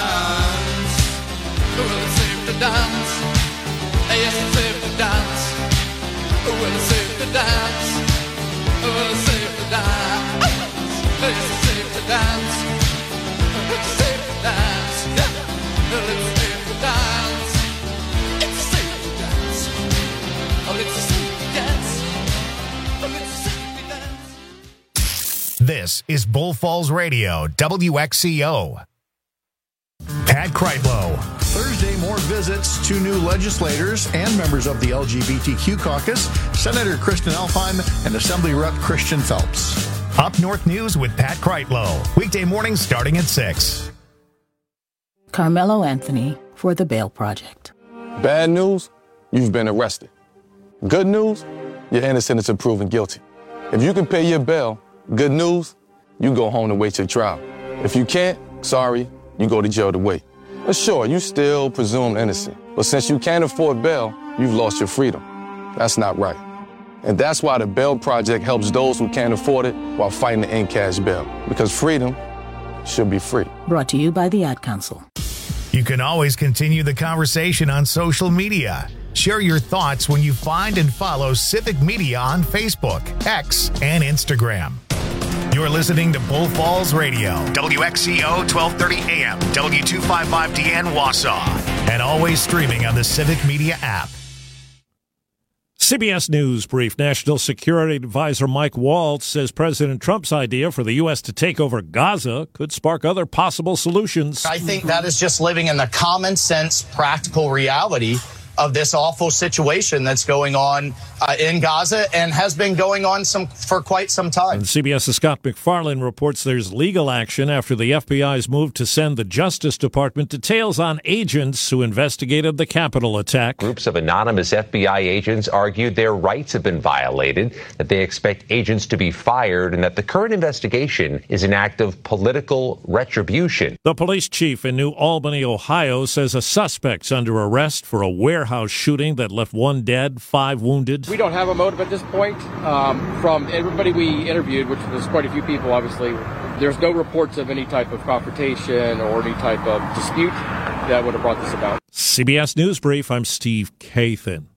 Well, it's safe to dance. Yes, it's safe to dance. Well, it's safe to dance. Well, it's safe to dance. Yes, it's safe to dance. It's safe to dance. Yeah. Well, it's safe to dance. It's safe to dance. Oh, it's safe to dance. Oh, it's safe to dance. This is Bull Falls Radio, WXCO. Pat Kreitlow. Thursday, more visits. 2 new legislators and members of the LGBTQ caucus, Senator Kristen Alfheim and Assembly Rep Christian Phelps. Up North News with Pat Kreitlow. Weekday mornings starting at 6. Carmelo Anthony for The Bail Project. Bad news, you've been arrested. Good news, you're innocent until proven guilty. If you can pay your bail, good news, you go home to wait your trial. If you can't, sorry, you go to jail to wait. But sure, you still presumed innocent. But since you can't afford bail, you've lost your freedom. That's not right. And that's why the Bail Project helps those who can't afford it while fighting to end cash bail. Because freedom should be free. Brought to you by the Ad Council. You can always continue the conversation on social media. Share your thoughts when you find and follow Civic Media on Facebook, X, and Instagram. You're listening to Bull Falls Radio, WXCO 1230 AM, W255DN Wausau, and always streaming on the Civic Media app. CBS News brief. National Security Advisor Mike Waltz says President Trump's idea for the U.S. to take over Gaza could spark other possible solutions. I think that is just living in the common sense, practical reality of this awful situation that's going on in Gaza and has been going on for quite some time. And CBS's Scott McFarlane reports there's legal action after the FBI's move to send the Justice Department details on agents who investigated the Capitol attack. Groups of anonymous FBI agents argued their rights have been violated, that they expect agents to be fired, and that the current investigation is an act of political retribution. The police chief in New Albany, Ohio, says a suspect's under arrest for a warehouse shooting that left 1 dead, 5 wounded. We don't have a motive at this point. From everybody we interviewed, which was quite a few people, obviously, there's no reports of any type of confrontation or any type of dispute that would have brought this about. CBS News Brief, I'm Steve Kathan.